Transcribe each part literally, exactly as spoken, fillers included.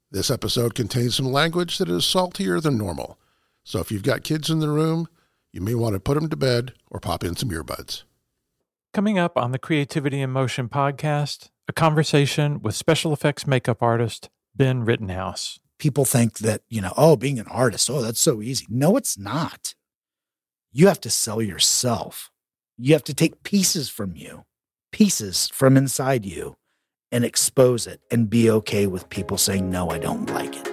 This episode contains some language that is saltier than normal. So if you've got kids in the room, you may want to put them to bed or pop in some earbuds. Coming up on the Creativity in Motion podcast, a conversation with special effects makeup artist Ben Rittenhouse. People think that, you know, oh, being an artist, oh, that's so easy. No, it's not. You have to sell yourself. You have to take pieces from you, pieces from inside you, and expose it and be okay with people saying, no, I don't like it.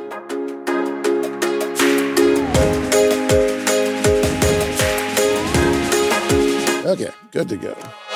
Okay, good to go.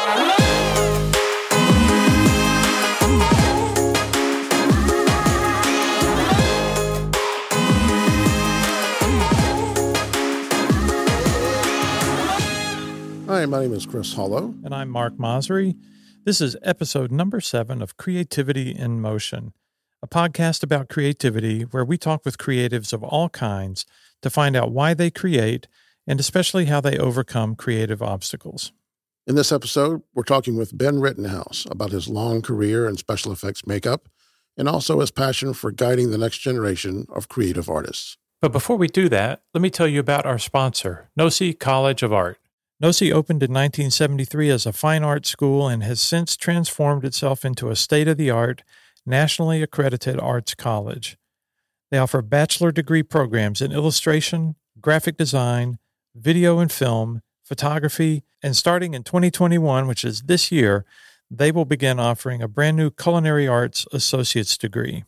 Hi, my name is Chris Hollow. And I'm Mark Mosry. This is episode number seven of Creativity in Motion, a podcast about creativity where we talk with creatives of all kinds to find out why they create and especially how they overcome creative obstacles. In this episode, we're talking with Ben Rittenhouse about his long career in special effects makeup and also his passion for guiding the next generation of creative artists. But before we do that, let me tell you about our sponsor, Nossi College of Art. Nossi opened in nineteen seventy-three as a fine art school and has since transformed itself into a state-of-the-art, nationally accredited arts college. They offer bachelor degree programs in illustration, graphic design, video and film, photography, and starting in twenty twenty-one, which is this year, they will begin offering a brand new culinary arts associate's degree.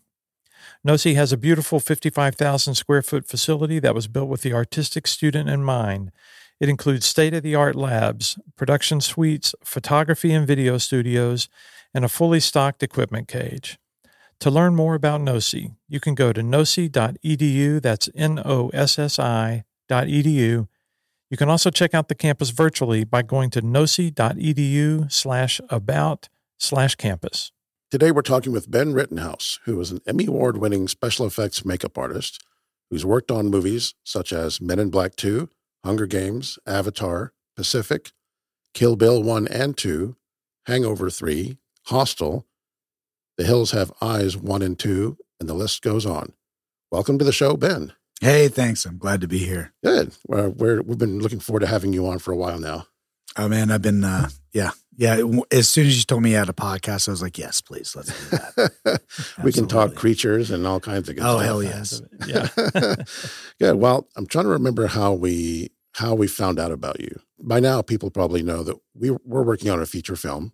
Nossi has a beautiful fifty-five thousand square foot facility that was built with the artistic student in mind. It includes state-of-the-art labs, production suites, photography and video studios, and a fully stocked equipment cage. To learn more about Nossi, you can go to nossi dot e d u. That's N O S S I dot E D U. You can also check out the campus virtually by going to nossi dot e d u slash about slash campus. Today we're talking with Ben Rittenhouse, who is an Emmy Award-winning special effects makeup artist who's worked on movies such as Men in Black two, Hunger Games, Avatar, Pacific, Kill Bill one and two, Hangover three, Hostel, The Hills Have Eyes one and two, and the list goes on. Welcome to the show, Ben. Hey, thanks. I'm glad to be here. Good. We're, we're, we've been looking forward to having you on for a while now. Oh, man, I've been, uh, yeah. Yeah, as soon as you told me you had a podcast, I was like, yes, please, let's do that. We can talk creatures and all kinds of good oh, stuff. Oh, hell yes. Yeah. Good. Well, I'm trying to remember how we how we found out about you. By now, people probably know that we were working on a feature film,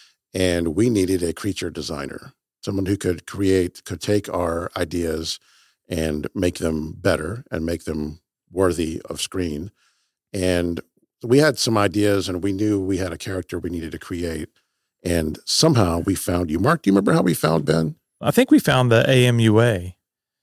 and we needed a creature designer, someone who could create, could take our ideas and make them better and make them worthy of screen. And we had some ideas, and we knew we had a character we needed to create. And somehow we found you. Mark, do you remember how we found Ben? I think we found the A M U A.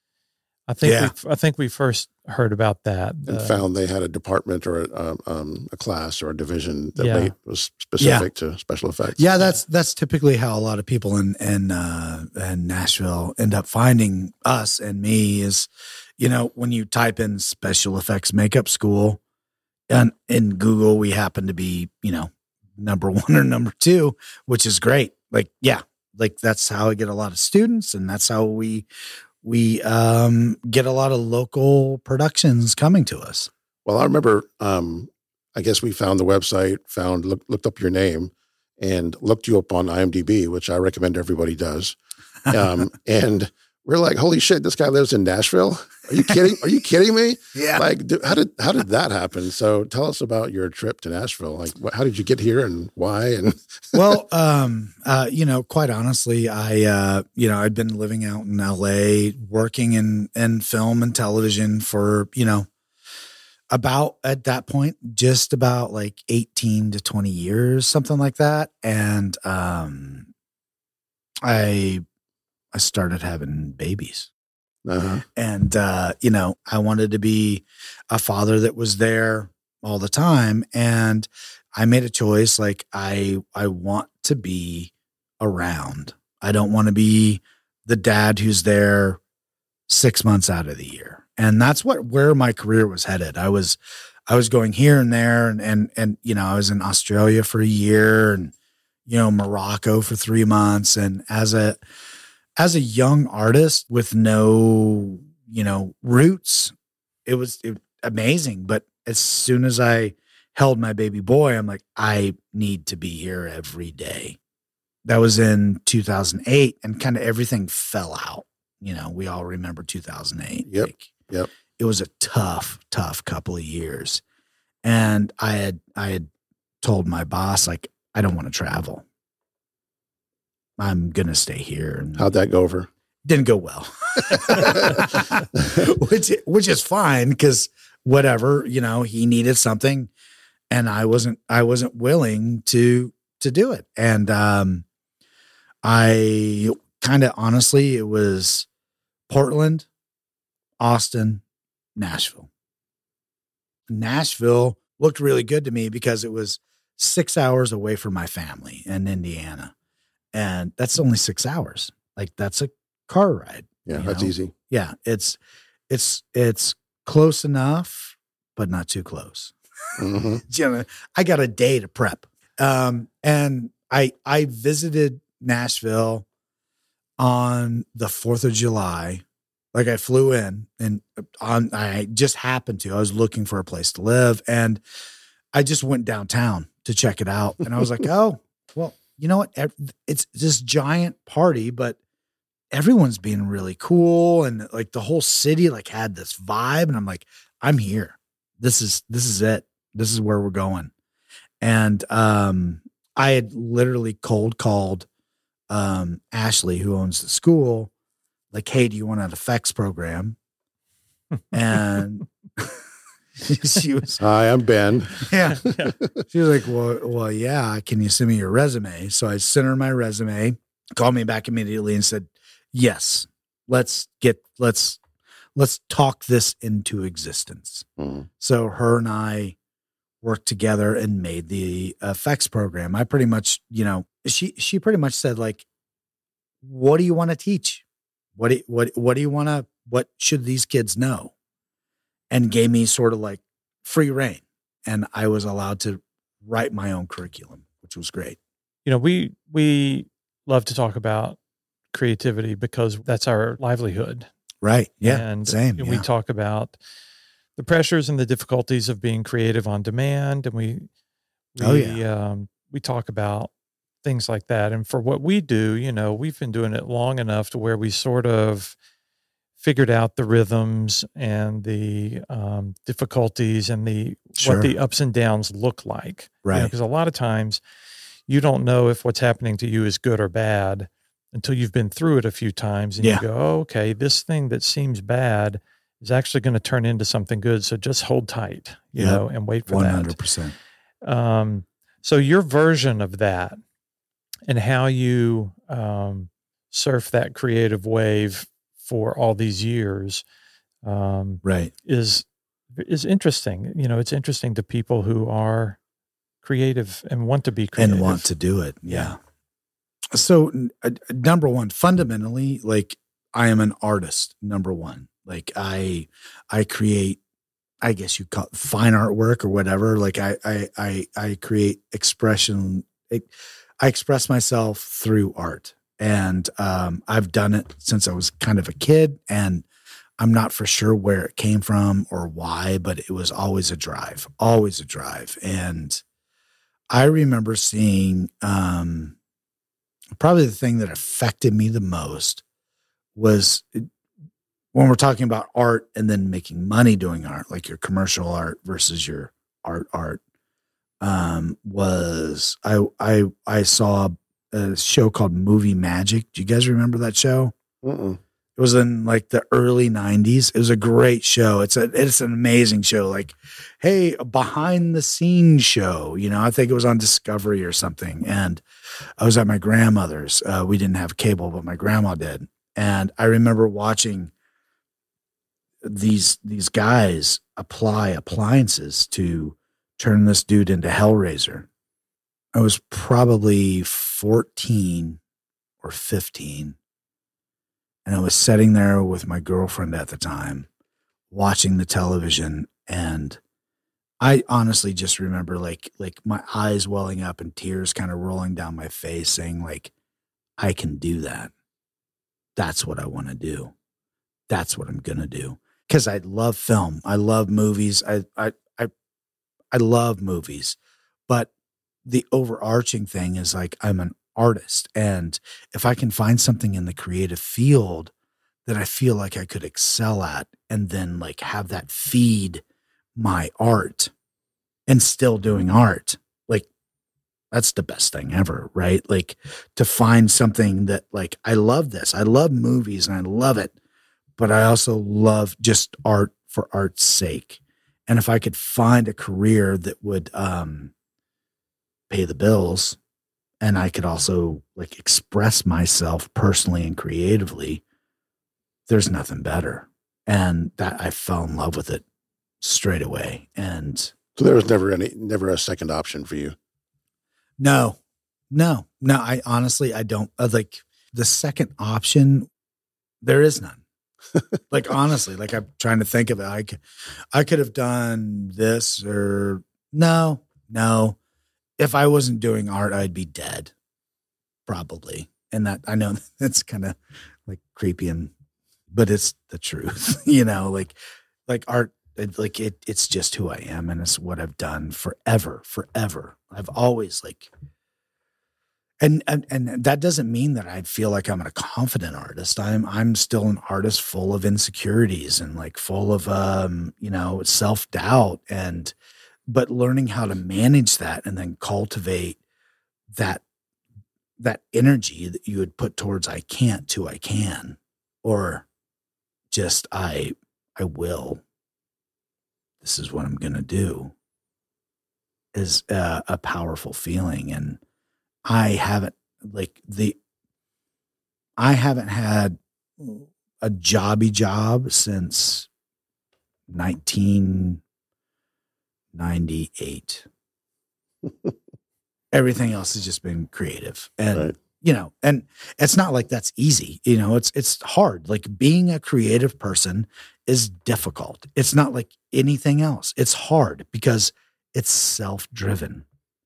I think yeah. we, I think we first heard about that. And uh, found they had a department or a, um, a class or a division that Yeah. made, was specific Yeah. to special effects. Yeah, that's that's typically how a lot of people in in, uh, in Nashville end up finding us and me is, you know, when you type in special effects makeup school, and in Google, we happen to be, you know, number one or number two, which is great. Like, yeah, like that's how I get a lot of students, and that's how we we um, get a lot of local productions coming to us. Well, I remember, um, I guess we found the website, found look, looked up your name, and looked you up on I M D B, which I recommend everybody does. Um, and we're like, holy shit, this guy lives in Nashville. Are you kidding? Are you kidding me? Yeah. Like, dude, how did how did that happen? So tell us about your trip to Nashville. Like, what, how did you get here and why? And well, um, uh, you know, quite honestly, I, uh, you know, I'd been living out in L A, working in, in film and television for, you know, about at that point, just about like eighteen to twenty years, something like that. And, um, I, I started having babies. uh-huh. And, uh, you know, I wanted to be a father that was there all the time. And I made a choice. Like I, I want to be around. I don't want to be the dad who's there six months out of the year. And that's what, where my career was headed. I was, I was going here and there and, and, and, you know, I was in Australia for a year and, you know, Morocco for three months. And as a, as a young artist with no, you know, roots, it was it, amazing. But as soon as I held my baby boy, I'm like, I need to be here every day. That was in two thousand eight, and kind of everything fell out. You know, we all remember two thousand eight. Yep. Like, Yep. It was a tough, tough couple of years. And I had, I had told my boss, like, I don't want to travel. I'm going to stay here. And How'd that go over? didn't go well, which, which is fine. Cause whatever, you know, he needed something and I wasn't, I wasn't willing to, to do it. And, um, I kind of honestly, it was Portland, Austin, Nashville. Nashville looked really good to me because it was six hours away from my family in Indiana. And that's only six hours. Like that's a car ride. Yeah, that's know? easy. Yeah. It's, it's, it's close enough, but not too close. Mm-hmm. You know, I got a day to prep. Um, and I, I visited Nashville on the fourth of July. Like I flew in and on, I just happened to, I was looking for a place to live and I just went downtown to check it out. And I was like, oh, well, you know what? It's this giant party, but everyone's being really cool. And like the whole city like had this vibe. And I'm like, I'm here. This is, this is it. This is where we're going. And, um, I had literally cold called, um, Ashley, who owns the school, like, hey, do you want an effects program? And she was, hi, I'm Ben. yeah. She was like, well, well, yeah. Can you send me your resume? So I sent her my resume, called me back immediately and said, yes, let's get, let's, let's talk this into existence. Mm-hmm. So her and I worked together and made the effects program. I pretty much, you know, she, she pretty much said like, what do you want to teach? What do, what, what do you want to, what should these kids know? And gave me sort of like free reign. And I was allowed to write my own curriculum, which was great. You know, we, we love to talk about creativity because that's our livelihood. Right. Yeah. And same. and Yeah. we talk about the pressures and the difficulties of being creative on demand. And we, we, Oh, yeah. um, we talk about things like that. And for what we do, you know, we've been doing it long enough to where we sort of figured out the rhythms and the um, difficulties and the Sure. what the ups and downs look like. Right. Because a lot of times you don't know if what's happening to you is good or bad until you've been through it a few times and Yeah. you go, oh, okay, this thing that seems bad is actually going to turn into something good. So just hold tight, you Yep. know, and wait for one that. hundred percent. Um, so your version of that and how you um, surf that creative wave for all these years um, Right. is is interesting. You know, it's interesting to people who are creative and want to be creative. And want to do it. Yeah. So uh, number one, fundamentally, like I am an artist, number one. Like I, I create, I guess you call it fine artwork or whatever. Like I, I, I, I create expression. It, I express myself through art. And um, I've done it since I was kind of a kid, and I'm not for sure where it came from or why, but it was always a drive, always a drive. And I remember seeing um, probably the thing that affected me the most was when we're talking about art and then making money doing art, like your commercial art versus your art art, um, was I I I saw a show called Movie Magic. Do you guys remember that show? Mm-mm. It was in like the early nineties. It was a great show. It's a it's an amazing show. Like, hey, a behind the scenes show. You know, I think it was on Discovery or something. And I was at my grandmother's. Uh, we didn't have cable, but my grandma did. And I remember watching these these guys apply appliances to turn this dude into Hellraiser. I was probably fourteen or fifteen. And I was sitting there with my girlfriend at the time, watching the television. And I honestly just remember like, like my eyes welling up and tears kind of rolling down my face saying like, I can do that. that's what I want to do. That's what I'm going to do. Because I love film. I love movies. I, I, I, I love movies. But the overarching thing is like, I'm an artist. And if I can find something in the creative field that I feel like I could excel at, and then like have that feed my art and still doing art, like that's the best thing ever, right? Like to find something that like, I love this. I love movies and I love it, but I also love just art for art's sake. And if I could find a career that would um, pay the bills, and I could also like express myself personally and creatively, there's nothing better. And that I fell in love with it straight away. And so there was never any, never a second option for you. No, no, no. I honestly, I don't uh, like the second option. There is none. Like, honestly, like I'm trying to think of it. I could, I could have done this or no, no. If I wasn't doing art, I'd be dead, probably. And that, I know that's kind of like creepy, and but it's the truth, you know. Like, like art, it, like it, it's just who I am, and it's what I've done forever, forever. I've always like, and and and that doesn't mean that I feel like I'm a confident artist. I'm I'm still an artist full of insecurities and like full of um, you know, self doubt and. But learning how to manage that and then cultivate that that energy that you would put towards I can't to I can, or just I I will. This is what I'm going to do, is a, a powerful feeling. And I haven't like the I haven't had a jobby job since nineteen ninety-eight. Everything else has just been creative. And, right. you know, and it's not like that's easy. You know, it's, it's hard. Like being a creative person is difficult. It's not like anything else. It's hard because it's self-driven.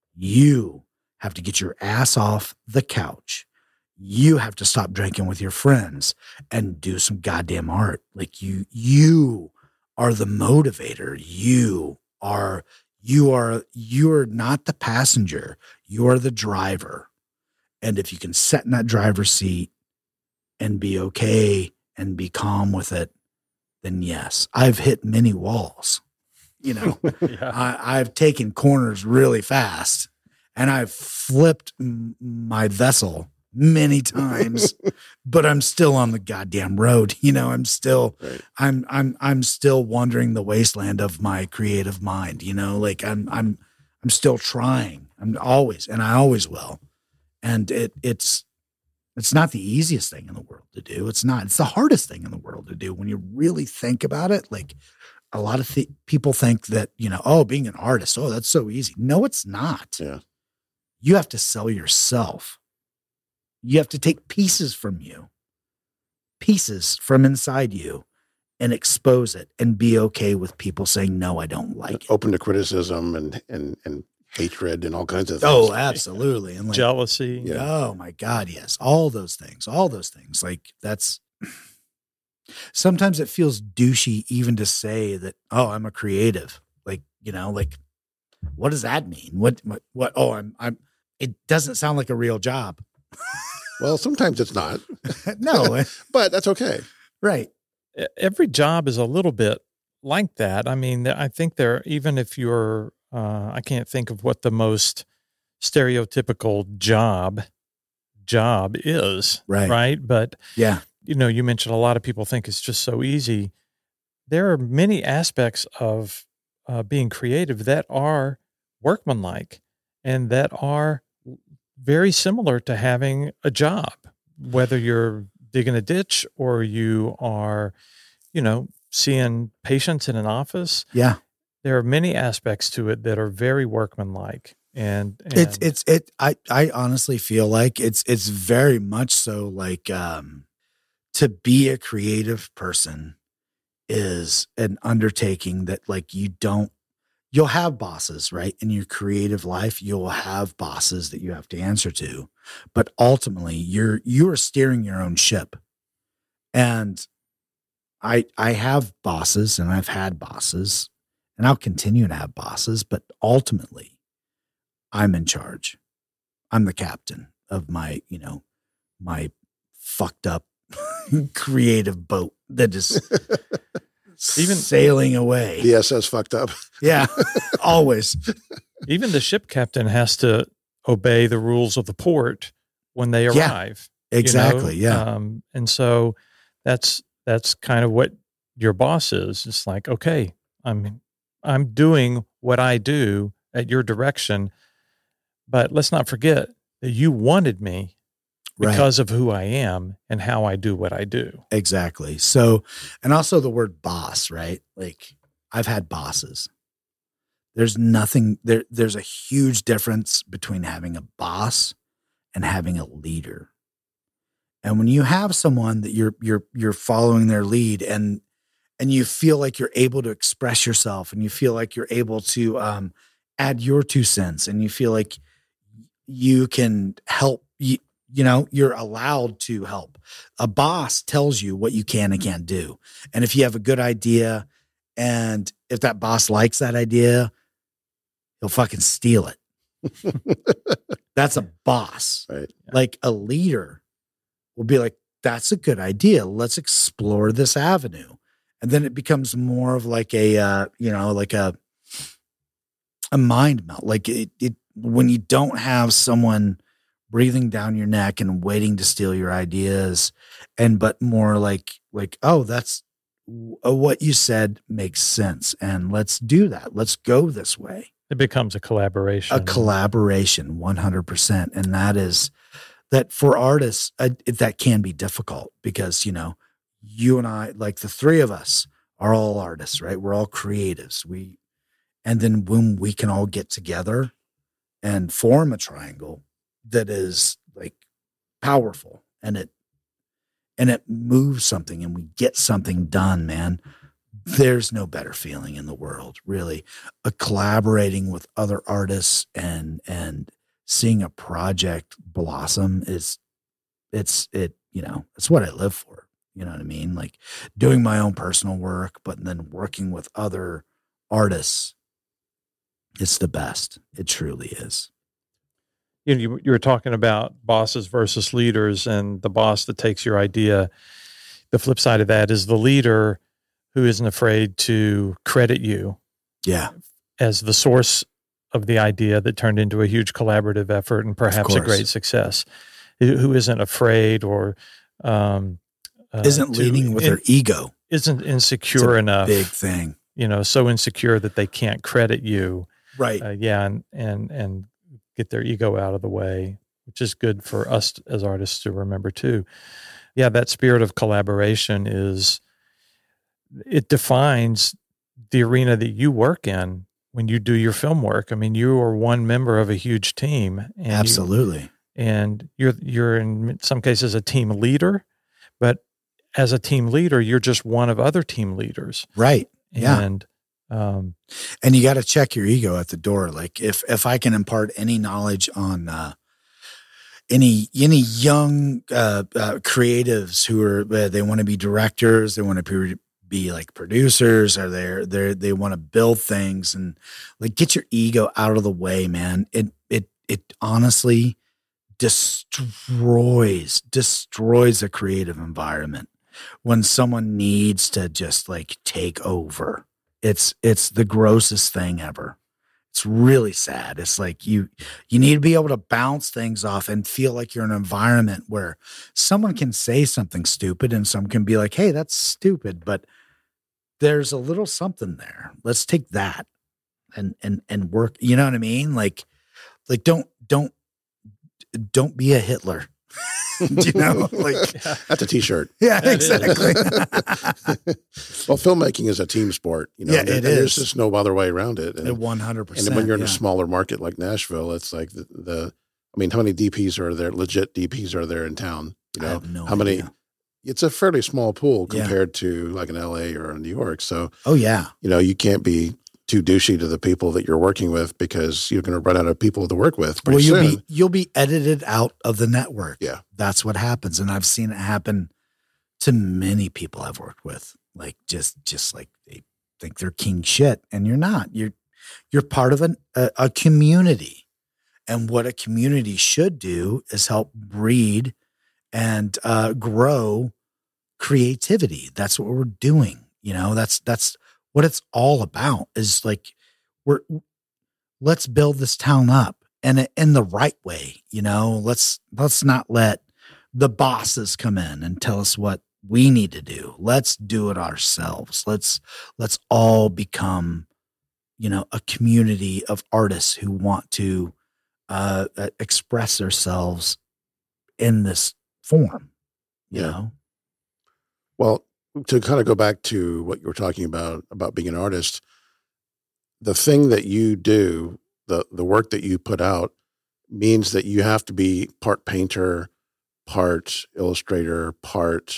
You have to get your ass off the couch. You have to stop drinking with your friends and do some goddamn art. Like you, you are the motivator. You are you are you are not the passenger, you are the driver. And if you can sit in that driver's seat and be okay and be calm with it, then yes. I've hit many walls, you know. yeah. I, I've taken corners really fast, and I've flipped m- my vessel many times, but I'm still on the goddamn road. You know, I'm still, right. I'm, I'm, I'm still wandering the wasteland of my creative mind, you know, like I'm, I'm, I'm still trying. I'm always, and I always will. And it, it's, it's not the easiest thing in the world to do. It's not, it's the hardest thing in the world to do when you really think about it. Like a lot of th- people think that, you know, oh, being an artist, oh, that's so easy. No, it's not. Yeah. You have to sell yourself. You have to take pieces from you, pieces from inside you, and expose it and be okay with people saying, no, I don't like it. Open to criticism and, and, and hatred and all kinds of things. Oh, absolutely. And like, jealousy. Yeah. Oh my God. Yes. All those things, all those things. Like that's, sometimes it feels douchey even to say that, oh, I'm a creative. Like, you know, like, what does that mean? What, what, what? Oh, I'm, I'm, it doesn't sound like a real job. Well, sometimes it's not. No, but that's okay. Right. Every job is a little bit like that. I mean, I think there, even if you're, uh, I can't think of what the most stereotypical job job is. Right. Right. But yeah, you know, you mentioned a lot of people think it's just so easy. There are many aspects of uh, being creative that are workmanlike and that are very similar to having a job, whether you're digging a ditch or you are, you know, seeing patients in an office. Yeah. There are many aspects to it that are very workmanlike. And, and it's, it's, it, I, I honestly feel like it's, it's very much so like, um, to be a creative person is an undertaking that like you don't, you'll have bosses, right? In your creative life, you'll have bosses that you have to answer to, but ultimately you're, you are steering your own ship. And I I have bosses, and I've had bosses, and I'll continue to have bosses, but ultimately I'm in charge. I'm the captain of my, you know, my fucked up creative boat that is even sailing away. The S S fucked up. Yeah, always. Even the ship captain has to obey the rules of the port when they arrive. Yeah, exactly. You know? Yeah. Um, and so that's, that's kind of what your boss is. It's like, okay, I'm, I'm doing what I do at your direction, but let's not forget that you wanted me because right. of who I am and how I do what I do. Exactly. So, and also the word boss, right? Like I've had bosses. There's nothing there. There's a huge difference between having a boss and having a leader. And when you have someone that you're, you're, you're following their lead and, and you feel like you're able to express yourself and you feel like you're able to um, add your two cents and you feel like you can help, you, you know, you're allowed to help. A boss tells you what you can and can't do. And if you have a good idea and if that boss likes that idea, he'll fucking steal it. That's a boss. Right. Like a leader will be like, that's a good idea. Let's explore this avenue. And then it becomes more of like a, uh, you know, like a, a mind melt. Like it, it, when you don't have someone breathing down your neck and waiting to steal your ideas and, but more like, like, oh, that's what you said makes sense. And let's do that. Let's go this way. It becomes a collaboration. A collaboration, one hundred percent. And that is that for artists, uh, that can be difficult because, you know, you and I, like the three of us are all artists, right? We're all creatives. We, and then when we can all get together and form a triangle that is like powerful and it, and it moves something and we get something done, man. There's no better feeling in the world, really. Uh, collaborating with other artists and and seeing a project blossom is, it's it you know it's what I live for. You know what I mean? Like doing my own personal work, but then working with other artists. It's the best. It truly is. You know, you, you were talking about bosses versus leaders, and the boss that takes your idea. The flip side of that is the leader who isn't afraid to credit you yeah. as the source of the idea that turned into a huge collaborative effort and perhaps a great success, who isn't afraid or um, uh, isn't leading with in, their ego, isn't insecure enough. Big thing, you know, so insecure that they can't credit you. Right. Uh, yeah. And, and, and get their ego out of the way, which is good for us as artists to remember too. Yeah. That spirit of collaboration is, it defines the arena that you work in when you do your film work. I mean, you are one member of a huge team. And Absolutely. You, and you're, you're in some cases a team leader, but as a team leader, you're just one of other team leaders. Right. Yeah. And, um, and you got to check your ego at the door. Like if, if I can impart any knowledge on, uh, any, any young, uh, uh creatives who are, uh, they want to be directors, they want to be, be like producers, or they're they they want to build things, and like get your ego out of the way, man. It it it honestly destroys destroys a creative environment when someone needs to just like take over. It's it's the grossest thing ever. It's really sad. It's like you you need to be able to bounce things off and feel like you're in an environment where someone can say something stupid and some can be like, hey, that's stupid, but there's a little something there. Let's take that and and and work. You know what I mean? Like like don't don't don't be a Hitler. You know, like that's a t-shirt. Yeah, exactly. Well, filmmaking is a team sport, you know, yeah, and, it and is. There's just no other way around it. And one hundred percent. And when you're in yeah. a smaller market like Nashville, it's like the, the, I mean, how many D Ps are there? Legit D Ps are there in town? You know, I have no how many, idea. It's a fairly small pool compared yeah. to like an L A or a New York. So, oh yeah, you know, you can't be too douchey to the people that you're working with because you're going to run out of people to work with pretty well, you'll soon. be you'll be edited out of the network. Yeah, that's what happens, and I've seen it happen to many people I've worked with, like just just like they think they're king shit, and you're not. You're you're part of an, a, a community, and what a community should do is help breed and uh, grow creativity. That's what we're doing. You know, that's that's what it's all about. Is like we're let's build this town up and in the right way. You know, let's let's not let the bosses come in and tell us what we need to do. Let's do it ourselves. Let's let's all become, you know, a community of artists who want to uh, express themselves in this form. You Yeah. know. Well, to kind of go back to what you were talking about, about being an artist, the thing that you do, the, the work that you put out means that you have to be part painter, part illustrator, part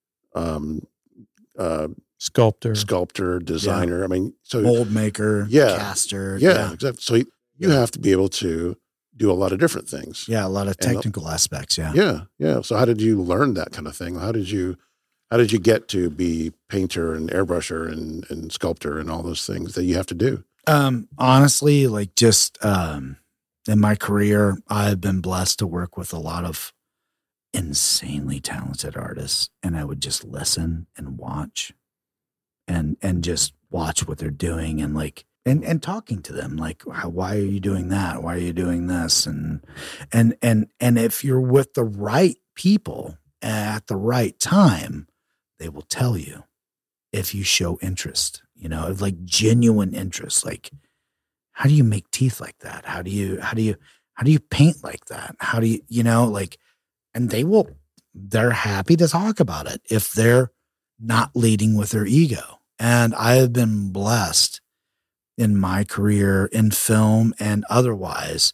um, uh, Sculptor. sculptor, designer. I mean, so Mold maker, Yeah. caster. yeah, Yeah. exactly. So you, you have to be able to do a lot of different things. Yeah. A lot of And, uh, technical aspects. Yeah. Yeah, yeah. So how did you learn that kind of thing? How did you, how did you get to be painter and airbrusher and, and sculptor and all those things that you have to do? Um, honestly, like just um, in my career, I've been blessed to work with a lot of insanely talented artists, and I would just listen and watch and and just watch what they're doing and like and and talking to them like, how, why are you doing that? Why are you doing this? And and and and if you're with the right people at the right time, they will tell you if you show interest, you know, like genuine interest. Like, how do you make teeth like that? How do you how do you how do you paint like that? How do you, you know, like, and they will, they're happy to talk about it if they're not leading with their ego. And I have been blessed in my career in film and otherwise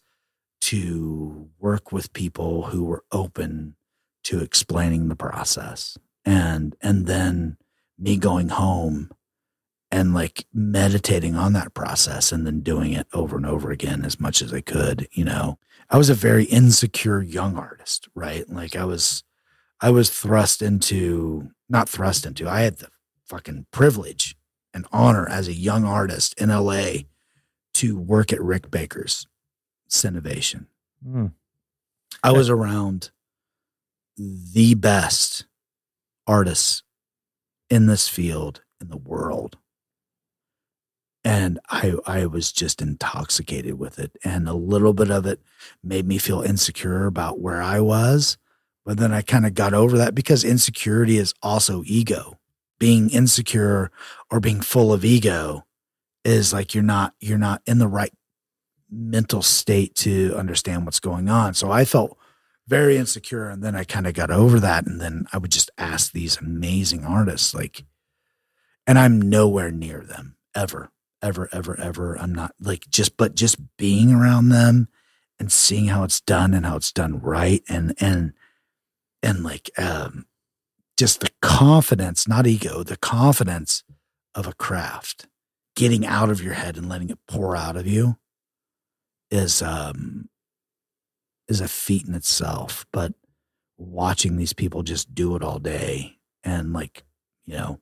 to work with people who were open to explaining the process. And, and then me going home and like meditating on that process and then doing it over and over again as much as I could. You know, I was a very insecure young artist, right? Like I was, I was thrust into, not thrust into, I had the fucking privilege and honor as a young artist in L A to work at Rick Baker's Cinovation. Mm. I was around the best artists in this field in the world. And I, I was just intoxicated with it. And a little bit of it made me feel insecure about where I was. But then I kind of got over that because insecurity is also ego. Being insecure or being full of ego is like you're not, you're not in the right mental state to understand what's going on. So I felt very insecure. And then I kind of got over that. And then I would just ask these amazing artists, like, and I'm nowhere near them ever. Ever, ever, ever. I'm not like just, but just being around them and seeing how it's done and how it's done right. And, and, and like, um, just the confidence, not ego, the confidence of a craft, getting out of your head and letting it pour out of you is, um, is a feat in itself. But watching these people just do it all day and like, you know,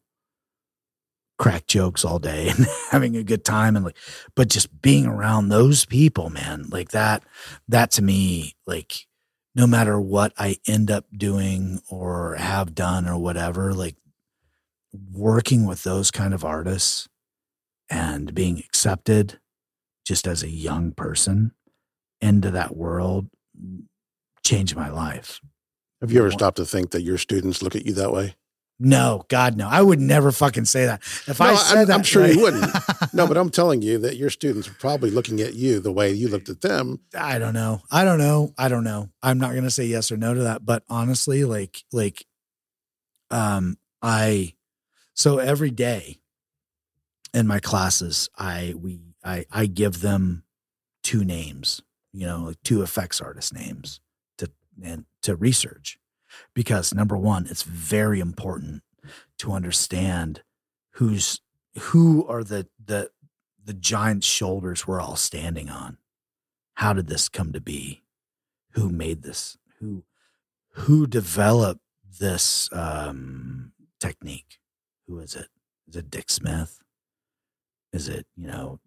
crack jokes all day and having a good time and like, but just being around those people, man, like that, that to me, like no matter what I end up doing or have done or whatever, like working with those kind of artists and being accepted just as a young person into that world changed my life. Have you ever stopped to think that your students look at you that way? No, God, no. I would never fucking say that. If No, I said I'm, that, I'm sure like, you wouldn't. No, but I'm telling you that your students are probably looking at you the way you looked at them. I don't know. I don't know. I don't know. I'm not going to say yes or no to that. But honestly, like, like, um, I, so every day in my classes, I, we, I, I give them two names, you know, like two effects artist names to, and to research. Because number one, it's very important to understand who's who are the the the giant shoulders we're all standing on. How did this come to be? Who made this? Who who developed this um, technique. Who is it? Is it Dick Smith? Is it, you know,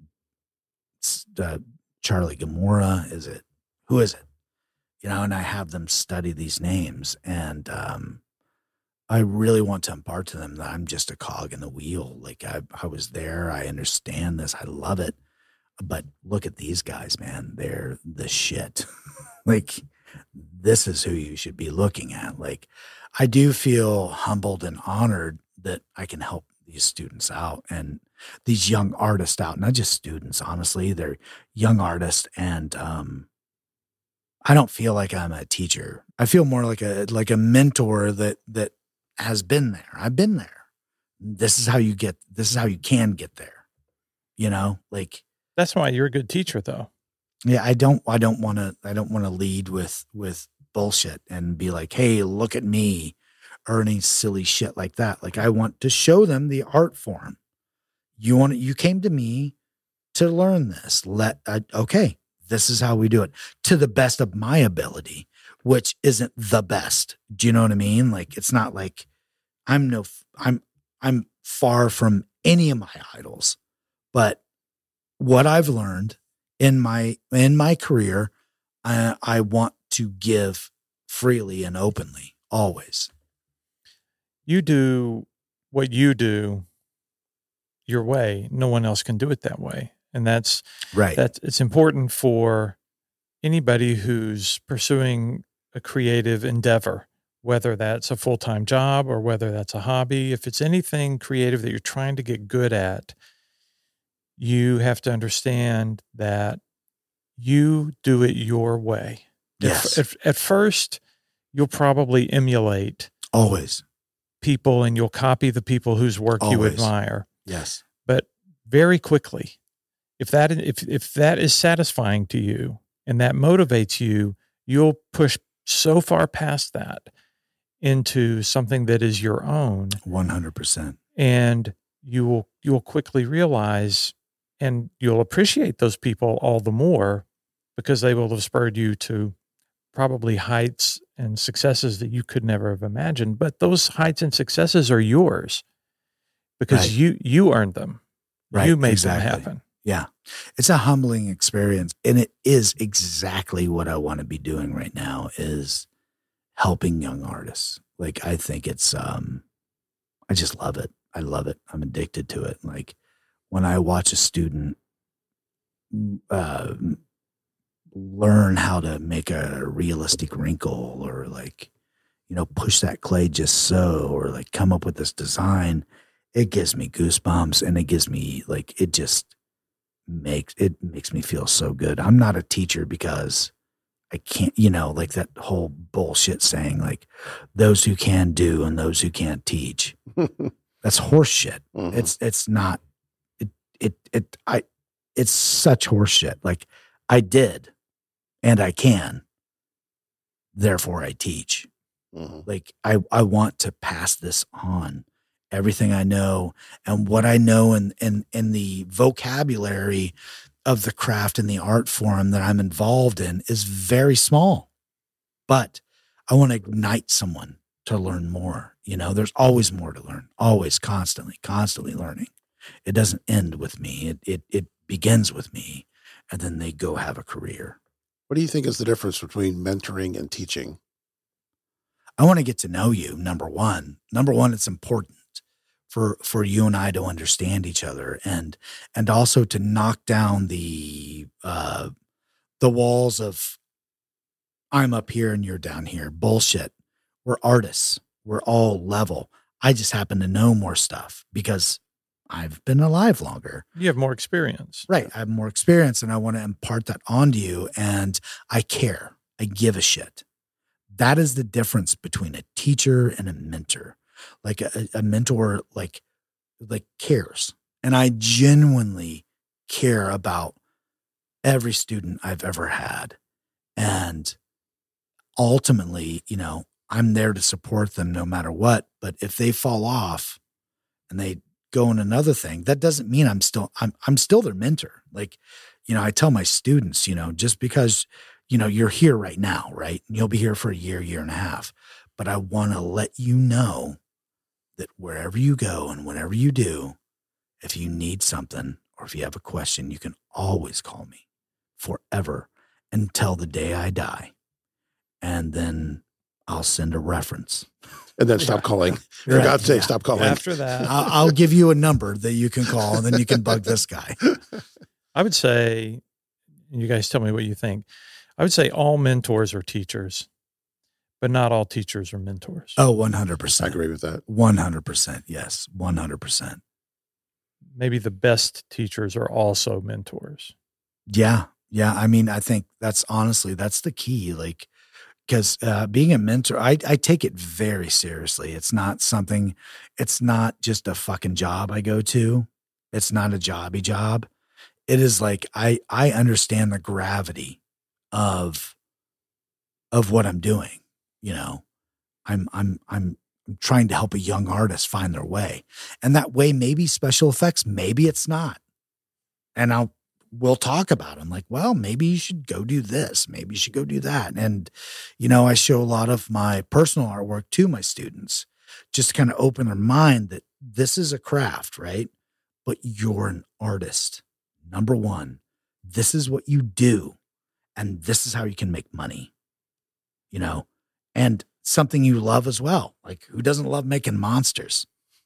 uh, Charlie Gamora? Is it, who is it? You know, and I have them study these names, and um, I really want to impart to them that I'm just a cog in the wheel. Like I, I was there. I understand this. I love it. But look at these guys, man. They're the shit. Like, this is who you should be looking at. Like, I do feel humbled and honored that I can help these students out and these young artists out. Not just students, honestly. They're young artists. And um, I don't feel like I'm a teacher. I feel more like a like a mentor that that has been there. I've been there. This is how you get, this is how you can get there. You know, like. That's why you're a good teacher, though. Yeah, I don't I don't want to I don't want to lead with with bullshit and be like, "Hey, look at me," or any silly shit like that. Like, I want to show them the art form. You want you came to me to learn this. Let I, okay, this is how we do it to the best of my ability, which isn't the best. Do you know what I mean? Like, it's not like I'm no I'm I'm far from any of my idols, but what I've learned in my in my career, I, I want to give freely and openly, always. You do what you do your way. No one else can do it that way, and that's right. That's it's important for anybody who's pursuing a creative endeavor, whether that's a full-time job or whether that's a hobby. If it's anything creative that you're trying to get good at, you have to understand that you do it your way. Yes. At, at, at first, you'll probably emulate always people, and you'll copy the people whose work always. you admire. Yes. But very quickly, if that if if that is satisfying to you and that motivates you, you'll push so far past that into something that is your own. one hundred percent. And you will you'll quickly realize, and you'll appreciate those people all the more because they will have spurred you to probably heights and successes that you could never have imagined. But those heights and successes are yours because right. you you earned them. Right. You made exactly. them happen. Yeah. It's a humbling experience. And it is exactly what I want to be doing right now, is helping young artists. Like, I think it's, um, I just love it. I love it. I'm addicted to it. Like, when I watch a student uh, learn how to make a realistic wrinkle, or like, you know, push that clay just so, or like come up with this design, it gives me goosebumps, and it gives me like, it just makes, it makes me feel so good. I'm not a teacher because I can't, you know, like that whole bullshit saying like those who can do and those who can't teach. That's horse shit. Mm-hmm. It's, it's not, it, it, it, I, it's such horse shit. Like, I did and I can, therefore I teach. Mm-hmm. Like, I, I want to pass this on, everything I know, and what I know in, in, in the vocabulary of the craft and the art form that I'm involved in is very small, but I want to ignite someone to learn more. You know, there's always more to learn, always, constantly, constantly learning. It doesn't end with me. It, it, it begins with me, and then they go have a career. What do you think is the difference between mentoring and teaching? I want to get to know you. Number one, number one, it's important for, for you and I to understand each other, and, and also to knock down the, uh, the walls of I'm up here and you're down here. Bullshit. We're artists. We're all level. I just happen to know more stuff because I've been alive longer. You have more experience. Right. I have more experience, and I want to impart that onto you, and I care. I give a shit. That is the difference between a teacher and a mentor. Like a, a mentor, like, like cares. And I genuinely care about every student I've ever had. And ultimately, you know, I'm there to support them no matter what. But if they fall off and they go in another thing, that doesn't mean I'm still, I'm, I'm still their mentor. Like, you know, I tell my students, you know, just because, you know, you're here right now, right? And you'll be here for a year, year and a half, but I want to let you know that wherever you go and whatever you do, if you need something or if you have a question, you can always call me forever until the day I die. And then I'll send a reference. And then stop calling. For Right. God's sake, Yeah. stop calling. After that, I'll, I'll give you a number that you can call, and then you can bug this guy. I would say, and you guys tell me what you think. I would say all mentors are teachers, but not all teachers are mentors. Oh, one hundred I percent. agree with that. one hundred percent. Yes. one hundred percent. Maybe the best teachers are also mentors. Yeah. Yeah. I mean, I think that's honestly, that's the key. Like, because uh, being a mentor, I, I take it very seriously. It's not something, it's not just a fucking job I go to. It's not a jobby job. It is like, I, I understand the gravity of, of what I'm doing. You know, I'm, I'm, I'm, I'm trying to help a young artist find their way. And that way, maybe special effects, maybe it's not. And I'll, we'll talk about it. I'm like, well, maybe you should go do this. Maybe you should go do that. And, you know, I show a lot of my personal artwork to my students just to kind of open their mind that this is a craft, right? But you're an artist. Number one, this is what you do. And this is how you can make money, you know, and something you love as well. Like, who doesn't love making monsters?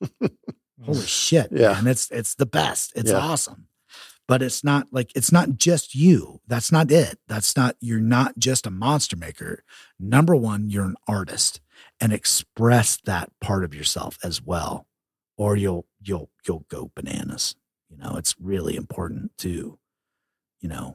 Holy shit. Yeah. Man. It's, it's the best. It's Yeah. awesome. But it's not like, it's not just you. That's not it. That's not, you're not just a monster maker. Number one, you're an artist, and express that part of yourself as well, or you'll, you'll, you'll go bananas. You know, it's really important to, you know,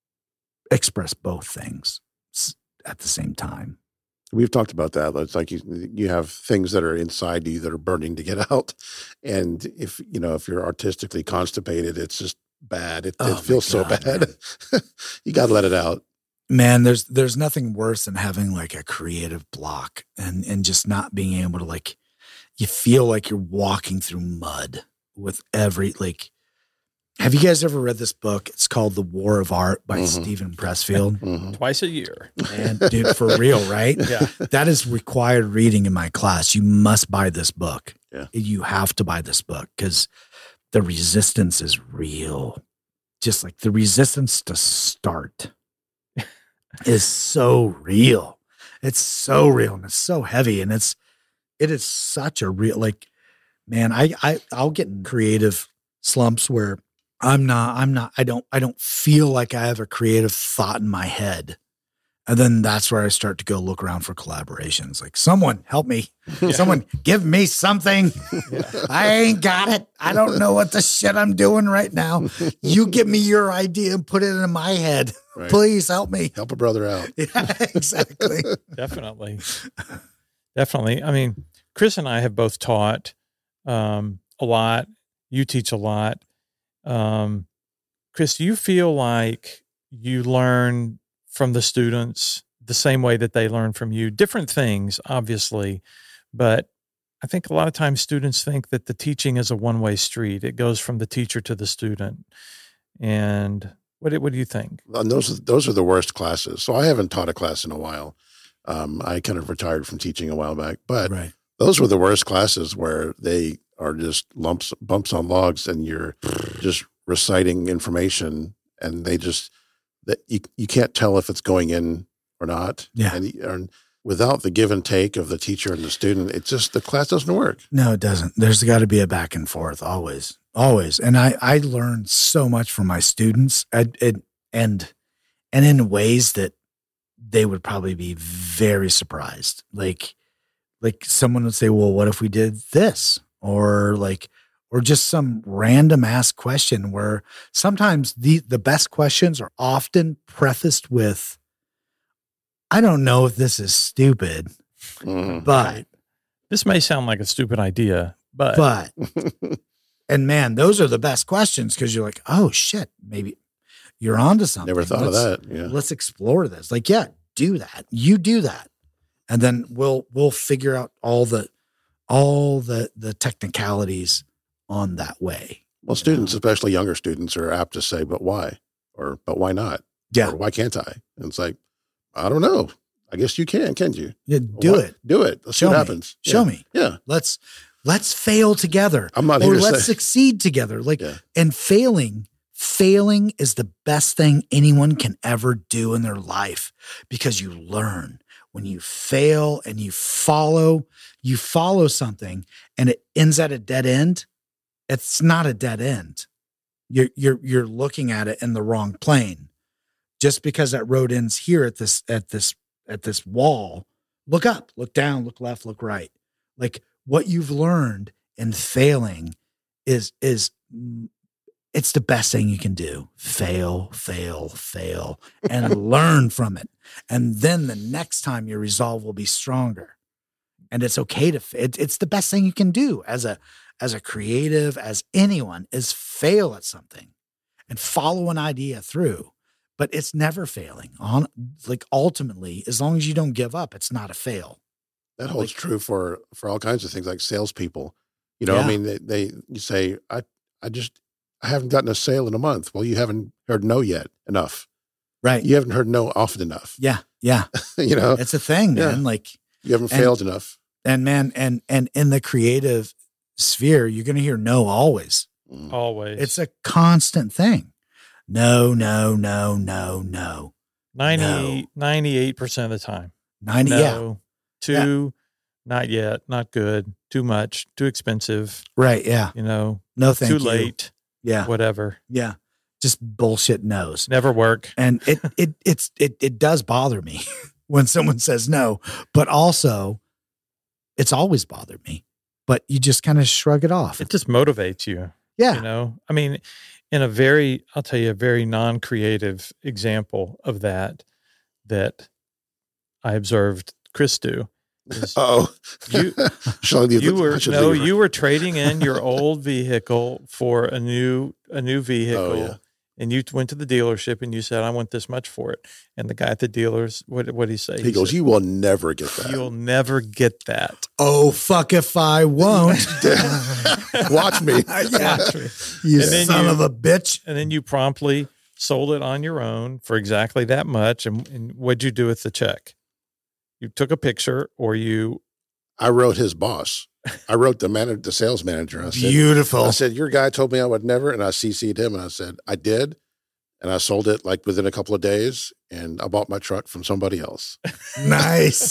express both things s- at the same time. We've talked about that. It's like you, you have things that are inside you that are burning to get out. And if, you know, if you're artistically constipated, it's just bad. It, Oh it feels my so God, bad. You got to let it out. Man, there's there's nothing worse than having like a creative block and and just not being able to, like, you feel like you're walking through mud with every, like, have you guys ever read this book? It's called The War of Art by Mhm. Stephen Pressfield. Mhm. Twice a year. And dude, for real, right? Yeah. That is required reading in my class. You must buy this book. Yeah. You have to buy this book because the resistance is real. Just like the resistance to start is so real. It's so real, and it's so heavy, and it's, it is such a real, like, man, I, I, I'll get in creative slumps where I'm not, I'm not, I don't, I don't feel like I have a creative thought in my head. And then that's where I start to go look around for collaborations. Like, someone help me. Yeah. Someone give me something. Yeah. I ain't got it. I don't know what the shit I'm doing right now. You give me your idea and put it in my head. Right. Please help me. Help a brother out. Yeah, exactly. Definitely. Definitely. I mean, Chris and I have both taught um, a lot. You teach a lot. Um, Chris, do you feel like you learn from the students the same way that they learn from you? Different things, obviously, but I think a lot of times students think that the teaching is a one-way street. It goes from the teacher to the student. And what, do- what do you think? And those, those are the worst classes. So I haven't taught a class in a while. Um, I kind of retired from teaching a while back, but Right. those were the worst classes where they are just lumps, bumps on logs, and you're just reciting information, and they just, that you, you can't tell if it's going in or not. Yeah. And, and without the give and take of the teacher and the student, it's just, the class doesn't work. No, it doesn't. There's got to be a back and forth always, always. And I, I learned so much from my students, and, and, and, and in ways that they would probably be very surprised. Like, like someone would say, well, what if we did this? Or like, or just some random ass question where sometimes the, the best questions are often prefaced with, I don't know if this is stupid, Mhm. but, This may sound like a stupid idea, but, but, and man, those are the best questions because you're like, oh shit, maybe you're onto something. Never thought let's, of that. Yeah. Let's explore this. Like, yeah, do that. You do that. And then we'll, we'll figure out all the, all the, the technicalities on that way. Well, students, especially younger students, are apt to say, but why? Or, but why not? Yeah. Or why can't I? And it's like, I don't know. I guess you can, can't you? Yeah, do What? it. Do it. Let's Show see what me. happens. Show Yeah. me. Yeah. Let's let's fail together. I'm not or here to let's say. succeed together. Like Yeah. and failing, failing is the best thing anyone can ever do in their life because you learn. When you fail and you follow, you follow something and it ends at a dead end, it's not a dead end. You're you're you're looking at it in the wrong plane. Just because that road ends here at this at this at this wall, look up, look down, look left, look right. Like what you've learned in failing is is it's the best thing you can do. Fail, fail, fail, and learn from it. And then the next time your resolve will be stronger. And it's okay to it, it's the best thing you can do as a as a creative, as anyone, is fail at something and follow an idea through. But it's never failing. On like ultimately, as long as you don't give up, it's not a fail. That holds Like- true for, for all kinds of things like salespeople. You know, Yeah. I mean, they, they, you say, I, I just, I haven't gotten a sale in a month. Well, you haven't heard no yet enough. Right. You haven't heard no often enough. Yeah. Yeah. you know, It's a thing, Yeah. man. Like, you haven't and- failed enough. and man, and and in the creative sphere, you're gonna hear no always. Mm. Always. It's a constant thing. No, no, no, no, no. ninety, no. ninety-eight percent of the time. ninety, yeah. No. Too, not yet, not good, too much, too expensive, Right. Yeah. you know, No, thank too you. late, Yeah. whatever. Yeah. Just bullshit no's. Never work. And it it it's it it does bother me when someone says no, but also it's always bothered me. But you just kind of shrug it off. It just motivates you. Yeah. You know, I mean, in a very, I'll tell you a very non-creative example of that, that I observed Chris do. is Oh, You- Shall I leave you the- I were, should no, leave. you were trading in your old vehicle for a new, a new vehicle. Oh, yeah. And you went to the dealership and you said, I want this much for it. And the guy at the dealers, what what did he say? He goes, said, you will never get that. You'll never get that. Oh, fuck if I won't. Watch me. Yeah. You And then son you- of a bitch. And then you promptly sold it on your own for exactly that much. And, and what'd you do with the check? You took a picture or you, I wrote his boss. I wrote the manager, the sales manager. I said, Beautiful. I said, your guy told me I would never. And I C C'd him and I said, I did. And I sold it like within a couple of days. And I bought my truck from somebody else. Nice.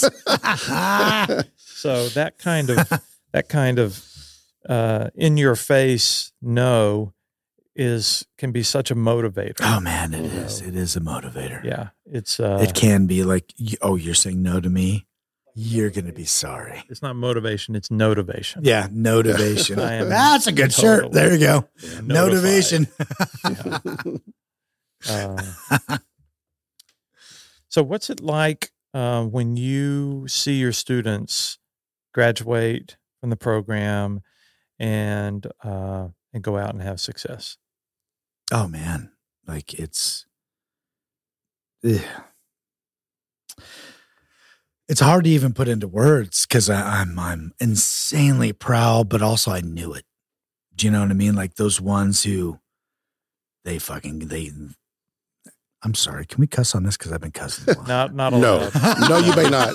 so that kind of, that kind of uh, in your face no is, can be such a motivator. Oh man, it is. It is a motivator. Yeah. It's, uh, It can be like, you- oh, you're saying no to me? You're going to be sorry. it's not motivation. It's notivation. Yeah, motivation. I am That's a good shirt. totally There you go. notified. Motivation. Uh, so what's it like uh, when you see your students graduate from the program and uh, and go out and have success? Oh man, like it's, ugh. It's hard to even put into words because I'm I'm insanely proud, but also I knew it. Do you know what I mean? Like those ones who they fucking they. I'm sorry. Can we cuss on this? Because I've been cussing. A lot. Not not No. allowed. No, you may not.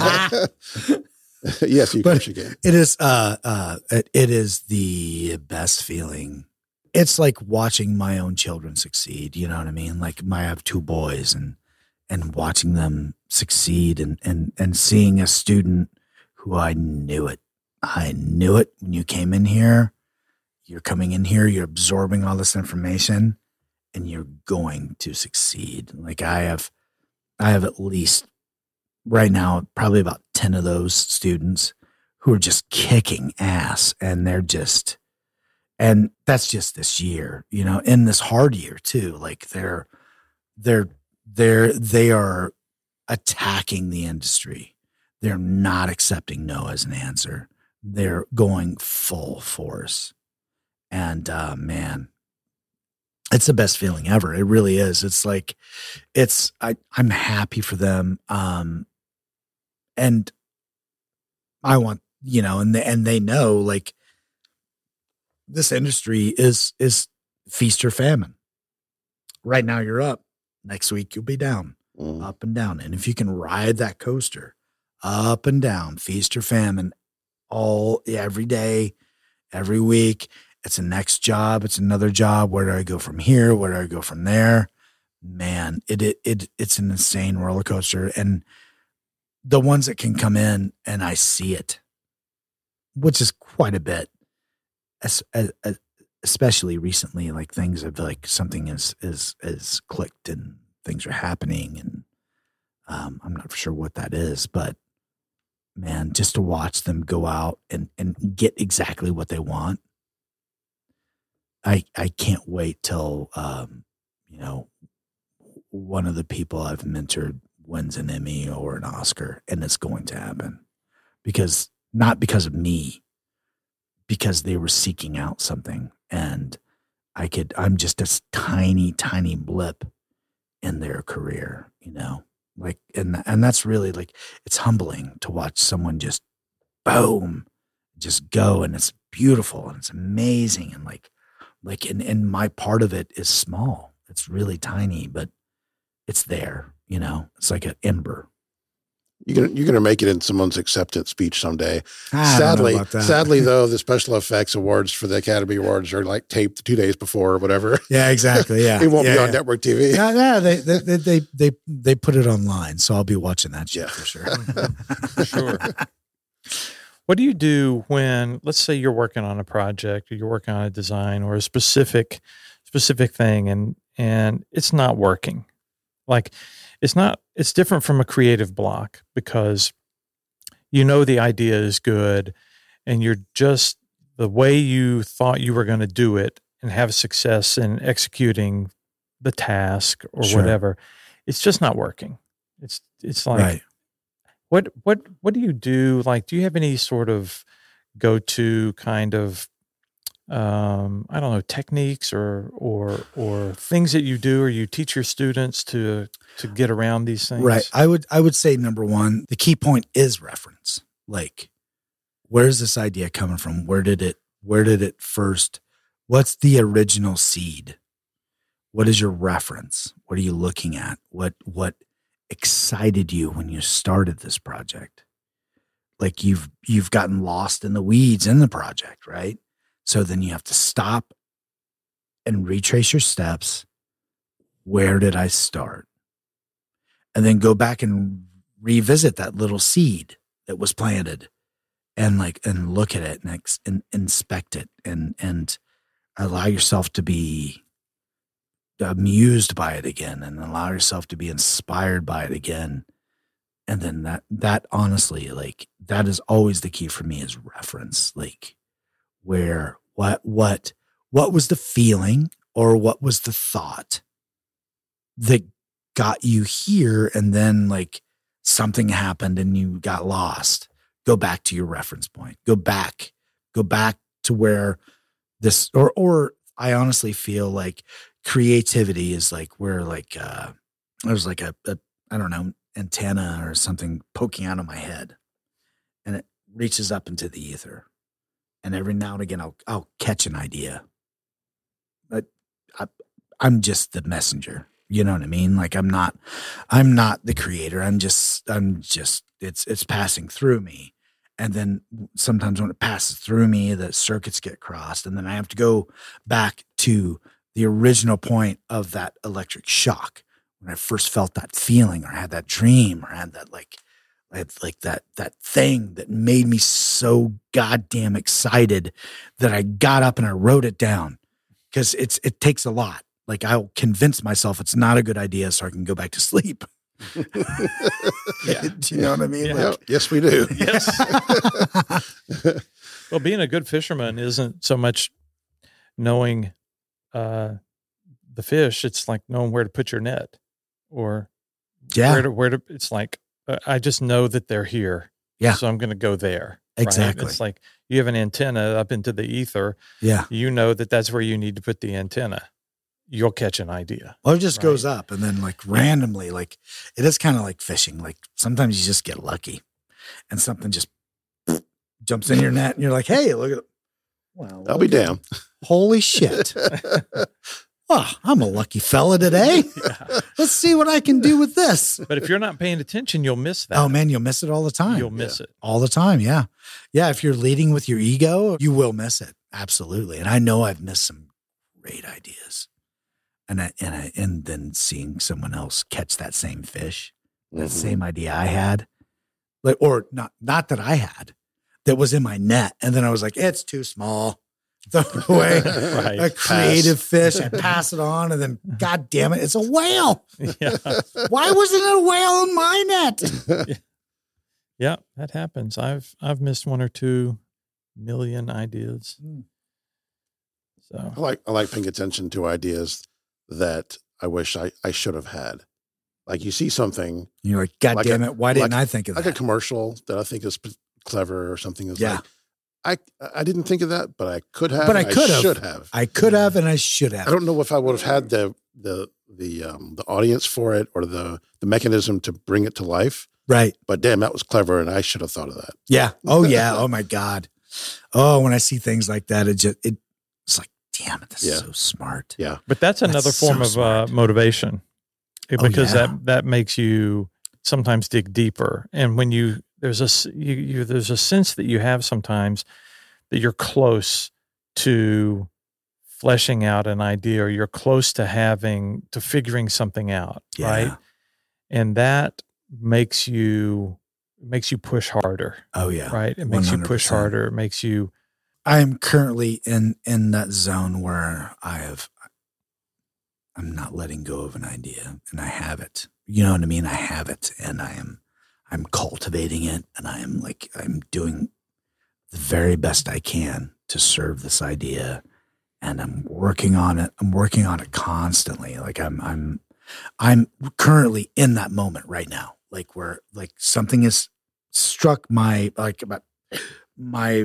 Yes, you But- can. You can. It is uh uh it, it is the best feeling. It's like watching my own children succeed, you know what I mean? Like my I have two boys and and watching them succeed and and and seeing a student who I knew it. I knew it when you came in here. You're coming in here, you're absorbing all this information and you're going to succeed. Like I have I have at least right now probably about ten of those students who are just kicking ass and they're just, and that's just this year, you know, in this hard year too. Like they're, they're, they're, they are attacking the industry. They're not accepting no as an answer. They're going full force. And, uh, man, it's the best feeling ever. It really is. It's like, it's, I, I'm happy for them. Um, and I want, you know, and they, and they know like this industry is, is feast or famine. Right now you're up. Next week you'll be down. Mm. up and down. And if you can ride that coaster up and down, feast or famine, all every day, every week, it's a next job. It's another job. Where do I go from here? Where do I go from there? Man, it, it, it it's an insane roller coaster. And the ones that can come in and I see it, which is quite a bit, as, as, especially recently, like things have like something is, is, is clicked and things are happening. And um, I'm not sure what that is, but man, just to watch them go out and, and get exactly what they want. I, I can't wait till, um, you know, one of the people I've mentored wins an Emmy or an Oscar, and it's going to happen because not because of me, because they were seeking out something, and I could, I'm just a tiny, tiny blip in their career, you know, like, and, and that's really like, it's humbling to watch someone just boom, just go. And it's beautiful and it's amazing. And like, like, and, and my part of it is small. It's really tiny, but it's there, you know, it's like an ember. You're gonna, you're gonna make it in someone's acceptance speech someday. I sadly, don't know about that. sadly though, the special effects awards for the Academy Awards are like taped two days before or whatever. Yeah, exactly. Yeah, it won't yeah, be on yeah. network T V. Yeah, yeah. They, they they they they they put it online, so I'll be watching that shit Yeah. for sure. For sure. What do you do when, let's say, you're working on a project, or you're working on a design or a specific specific thing, and and it's not working? Like, it's not. It's different from a creative block because you know the idea is good, and you're just the way you thought you were going to do it and have success in executing the task or Sure. whatever. It's just not working. It's it's like. Right. What what what do you do? Like, do you have any sort of go-to kind of um, I don't know, techniques or or or things that you do or you teach your students to to get around these things? Right. I would I would say number one, the key point is reference. Like, where's this idea coming from? Where did it where did it first? What's the original seed? What is your reference? What are you looking at? What what excited you when you started this project? Like you've you've gotten lost in the weeds in the project, right? So then you have to stop and retrace your steps. Where did I start? And then go back and revisit that little seed that was planted and like and look at it and, ex, and inspect it and and allow yourself to be amused by it again and allow yourself to be inspired by it again. And then that, that honestly, like that is always the key for me is reference. Like where, what, what, what was the feeling or what was the thought that got you here? And then like something happened and you got lost. Go back to your reference point, go back, go back to where this, or, or I honestly feel like creativity is like where like uh there's like a, a I don't know antenna or something poking out of my head and it reaches up into the ether and every now and again I'll I'll catch an idea but I, I'm just the messenger, you know what I mean? Like I'm not I'm not the creator. I'm just I'm just it's it's passing through me. And then sometimes when it passes through me the circuits get crossed and then I have to go back to the original point of that electric shock when I first felt that feeling or had that dream or had that like, like, like that, that thing that made me so goddamn excited that I got up and I wrote it down because it's, it takes a lot. Like I'll convince myself it's not a good idea so I can go back to sleep. Yeah. Do you know what I mean? Yeah. Like, Yeah, yes, we do. Yes. Well, being a good fisherman isn't so much knowing uh, the fish. It's like knowing where to put your net or yeah, where to, where to, it's like, uh, I just know that they're here. Yeah. So I'm going to go there. right? exactly. It's like you have an antenna up into the ether. Yeah. You know that that's where you need to put the antenna. You'll catch an idea. Well, it just Right. goes up and then like randomly, like it is kind of like fishing. Like sometimes you just get lucky and something just jumps in your net and you're like, hey, look at it. Wow. I'll be damned. Holy shit. oh, I'm a lucky fella today. Yeah. Let's see what I can do with this. But if you're not paying attention, you'll miss that. Oh man, you'll miss it all the time. You'll miss Yeah. it. all the time. Yeah. Yeah. If you're leading with your ego, you will miss it. Absolutely. And I know I've missed some great ideas. And I, and I, and then seeing someone else catch that same fish, that Mhm. same idea I had, like, or not, not that I had, that was in my net. And then I was like, it's too small. Throw it away. Right. A creative fish. I pass it on, and then, God damn it, it's a whale. Yeah. Why wasn't it a whale in my net? Yeah, that happens. I've I've missed one or two million ideas. Mm. So I like I like paying attention to ideas that I wish I, I should have had. Like you see something You're like, God Like damn a- it, why didn't like- I think of like that? a commercial that I think is p- clever or something. Is Yeah. like, I I didn't think of that, but I could have. But I and could have. should have. I could have and I should have. I don't know if I would have had the the the um the audience for it or the the mechanism to bring it to life. Right. But damn, that was clever, and I should have thought of that. Yeah. Oh yeah. Oh my God. Oh, when I see things like that, it just it, it's like, damn it, this Yeah. is so smart. Yeah, But that's That's another so form of uh, smart. motivation, Oh, because yeah. that that makes you sometimes dig deeper. And when you there's a s- you, you there's a sense that you have sometimes that you're close to fleshing out an idea, or you're close to having to figuring something out, Yeah. right? And that makes you makes you push harder, Oh yeah. right? It makes you one hundred push percent. harder. It makes you I am currently in in that zone where I have I'm not letting go of an idea, and I have it. You know what I mean? I have it, and I am I'm cultivating it, and I am like I'm doing the very best I can to serve this idea, and I'm working on it. I'm working on it constantly. Like I'm I'm I'm currently in that moment right now. Like where like something has struck my like about my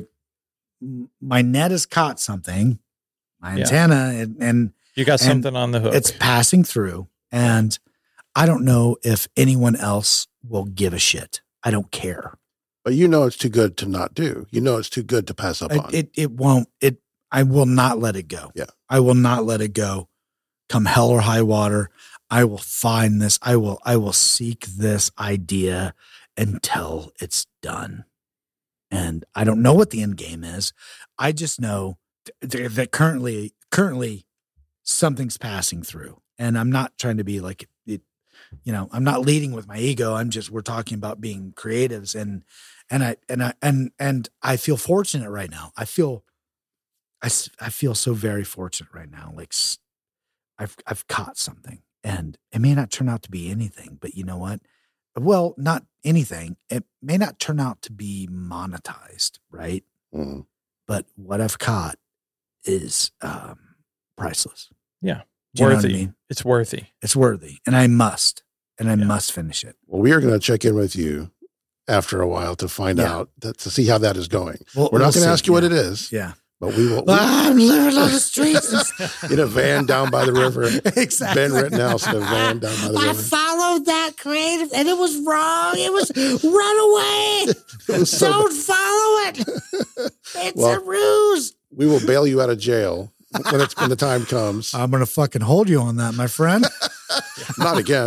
my net has caught something, my Yeah. antenna, and, and you got And something on the hook. it's passing through. And I don't know if anyone else will give a shit. I don't care. but you know it's too good to not do. You know it's too good to pass up It, on. it it won't. It. I will not let it go. Yeah. I will not let it go. Come hell or high water, I will find this. I will. I will seek this idea until it's done. And I don't know what the end game is. I just know th- that currently, currently, something's passing through, and I'm not trying to be like it. You know, I'm not leading with my ego. I'm just we're talking about being creatives, and and I and I and and I feel fortunate right now. I feel, I s- I feel so very fortunate right now. Like s- I've I've caught something, and it may not turn out to be anything, but you know what? Well, not anything. It may not turn out to be monetized, right? Mhm. But what I've caught is um, priceless. Yeah. Do you know what I worthy. mean? It's worthy. It's worthy, and I must, and I Yeah. must finish it. Well, we are going to check in with you after a while to find Yeah. out that, to see how that is going. We'll, We're not we'll going to see. ask you what Yeah. it is, Yeah, but we will we, I'm living on the streets. in a van down by the river. Exactly. Ben Rittenhouse in a van down by the I river. followed that creative, and it was wrong. It was run away. It was so Don't follow it. It's Well- a ruse. we will bail you out of jail when it's when the time comes. I'm gonna fucking hold you on that, my friend. Not again.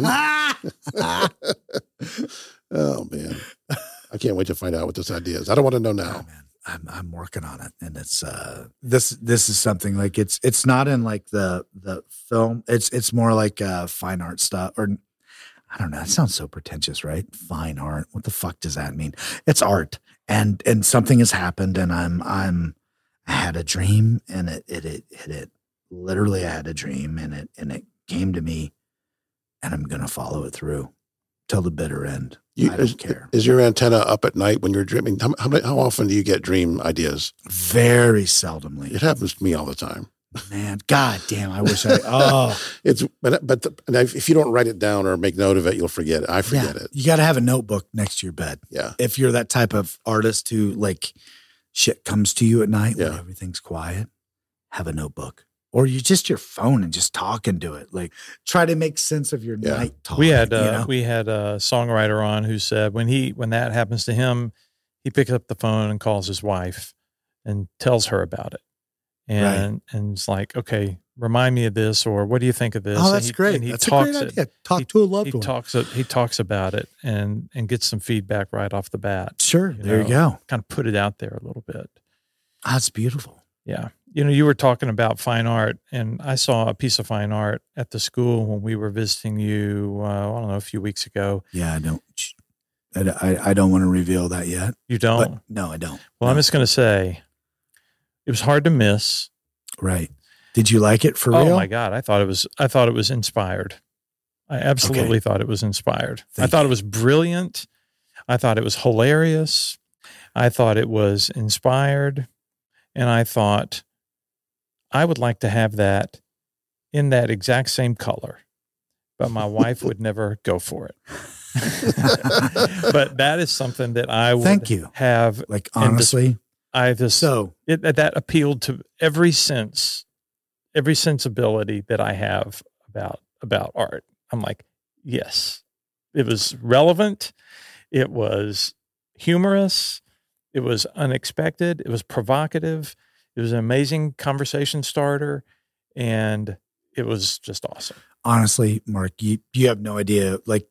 Ah! Oh man, I can't wait to find out what this idea is. I don't want to know Oh, now. man, I'm I'm working on it, and it's uh this this is something like it's it's not in like the the film. It's it's more like uh fine art stuff, or I don't know. It sounds so pretentious, right? Fine art. What the fuck does that mean? It's art, and and something has happened, and I'm I'm I had a dream, and it it it it, it literally I had a dream, and it and it came to me, and I'm gonna follow it through till the bitter end. You, I don't is, care. is your antenna up at night when you're dreaming? How, how, how often do you get dream ideas? Very seldomly. It happens to me all the time. Man, god damn, I wish I oh It's but but the, and if you don't write it down or make note of it, you'll forget it. I forget yeah. it. You gotta have a notebook next to your bed. Yeah, If you're that type of artist who like shit comes to you at night when Yeah. everything's quiet, have a notebook. Or you just your phone and just talk into it. Like try to make sense of your Yeah. night talk. We had you uh, know? we had a songwriter on who said when he when that happens to him, he picks up the phone and calls his wife and tells her about it. and right. and it's like, okay, remind me of this, or what do you think of this? Oh, that's and he, great. And he that's talks a great it, idea. Talk he, to a loved he one. Talks it, he talks about it and and gets some feedback right off the bat. Sure, you there know, you go. Kind of put it out there a little bit. That's beautiful. Yeah. You know, you were talking about fine art, and I saw a piece of fine art at the school when we were visiting you, uh, I don't know, a few weeks ago. Yeah, I don't, I, I don't want to reveal that yet. You don't? But no, I don't. Well, no. I'm just going to say it was hard to miss. Right. Did you like it for oh, real? Oh my God. I thought it was, I thought it was inspired. I absolutely okay. thought it was inspired. Thank I thought you. It was brilliant. I thought it was hilarious. I thought it was inspired. And I thought, I would like to have that in that exact same color, but my wife would never go for it. But that is something that I would Thank you. have. Like, honestly, this, I just, so it, that appealed to every sense, every sensibility that I have about, about art. I'm like, yes, it was relevant. It was humorous. It was unexpected. It was provocative. It was an amazing conversation starter, and it was just awesome. Honestly, Mark, you, you have no idea. Like,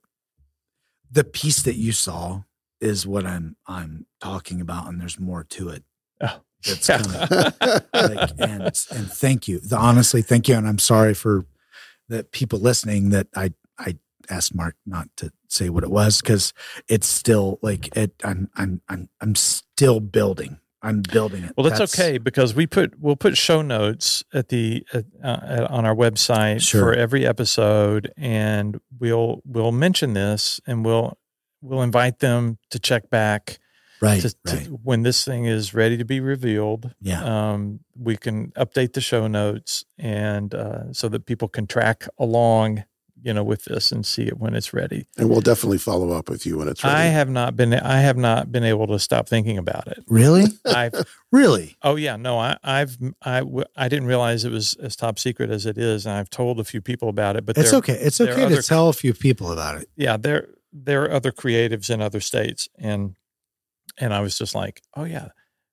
the piece that you saw is what I'm I'm talking about, and there's more to it. Oh, that's coming. like, and and thank you. The, honestly, thank you, and I'm sorry for the people listening that I I asked Mark not to say what it was, because it's still like it. I'm I'm I'm I'm still building. I'm building it. Well, that's, that's okay, because we put we'll put show notes at the uh, uh, on our website sure. for every episode, and we'll we'll mention this, and we'll we'll invite them to check back. Right, to, right. To, when this thing is ready to be revealed, yeah, um, we can update the show notes, and uh, so that people can track along, you know, with this and see it when it's ready. And we'll definitely follow up with you when it's ready. I have not been, I have not been able to stop thinking about it. Really? I've really? Oh yeah. No, I, I've, I, I didn't realize it was as top secret as it is. And I've told a few people about it, but it's okay. It's okay to other, tell a few people about it. Yeah. There, there are other creatives in other states. And, and I was just like, oh yeah,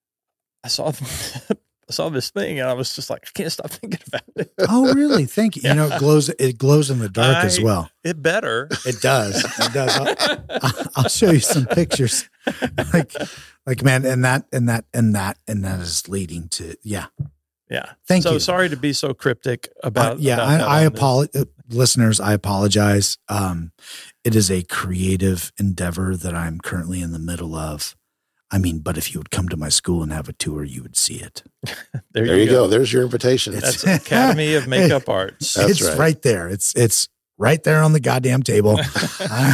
I saw them. I saw this thing and I was just like, I can't stop thinking about it. Oh, really? Thank you. Yeah. You know, it glows, it glows in the dark I, as well. It better. It does. It does. I'll, I'll show you some pictures. Like, like, man, and that, and that, and that, and that is leading to, yeah. Yeah. Thank so you. So sorry to be so cryptic about, uh, yeah. about I, I apologize, listeners. I apologize. Um, it is a creative endeavor that I'm currently in the middle of. I mean, but if you would come to my school and have a tour, you would see it. there, there you you go. go. There's your invitation. That's Academy of Makeup Arts. That's it's right. right there. It's it's right there on the goddamn table. I,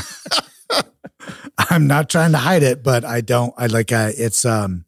I'm not trying to hide it, but I don't. I like. I, it's um,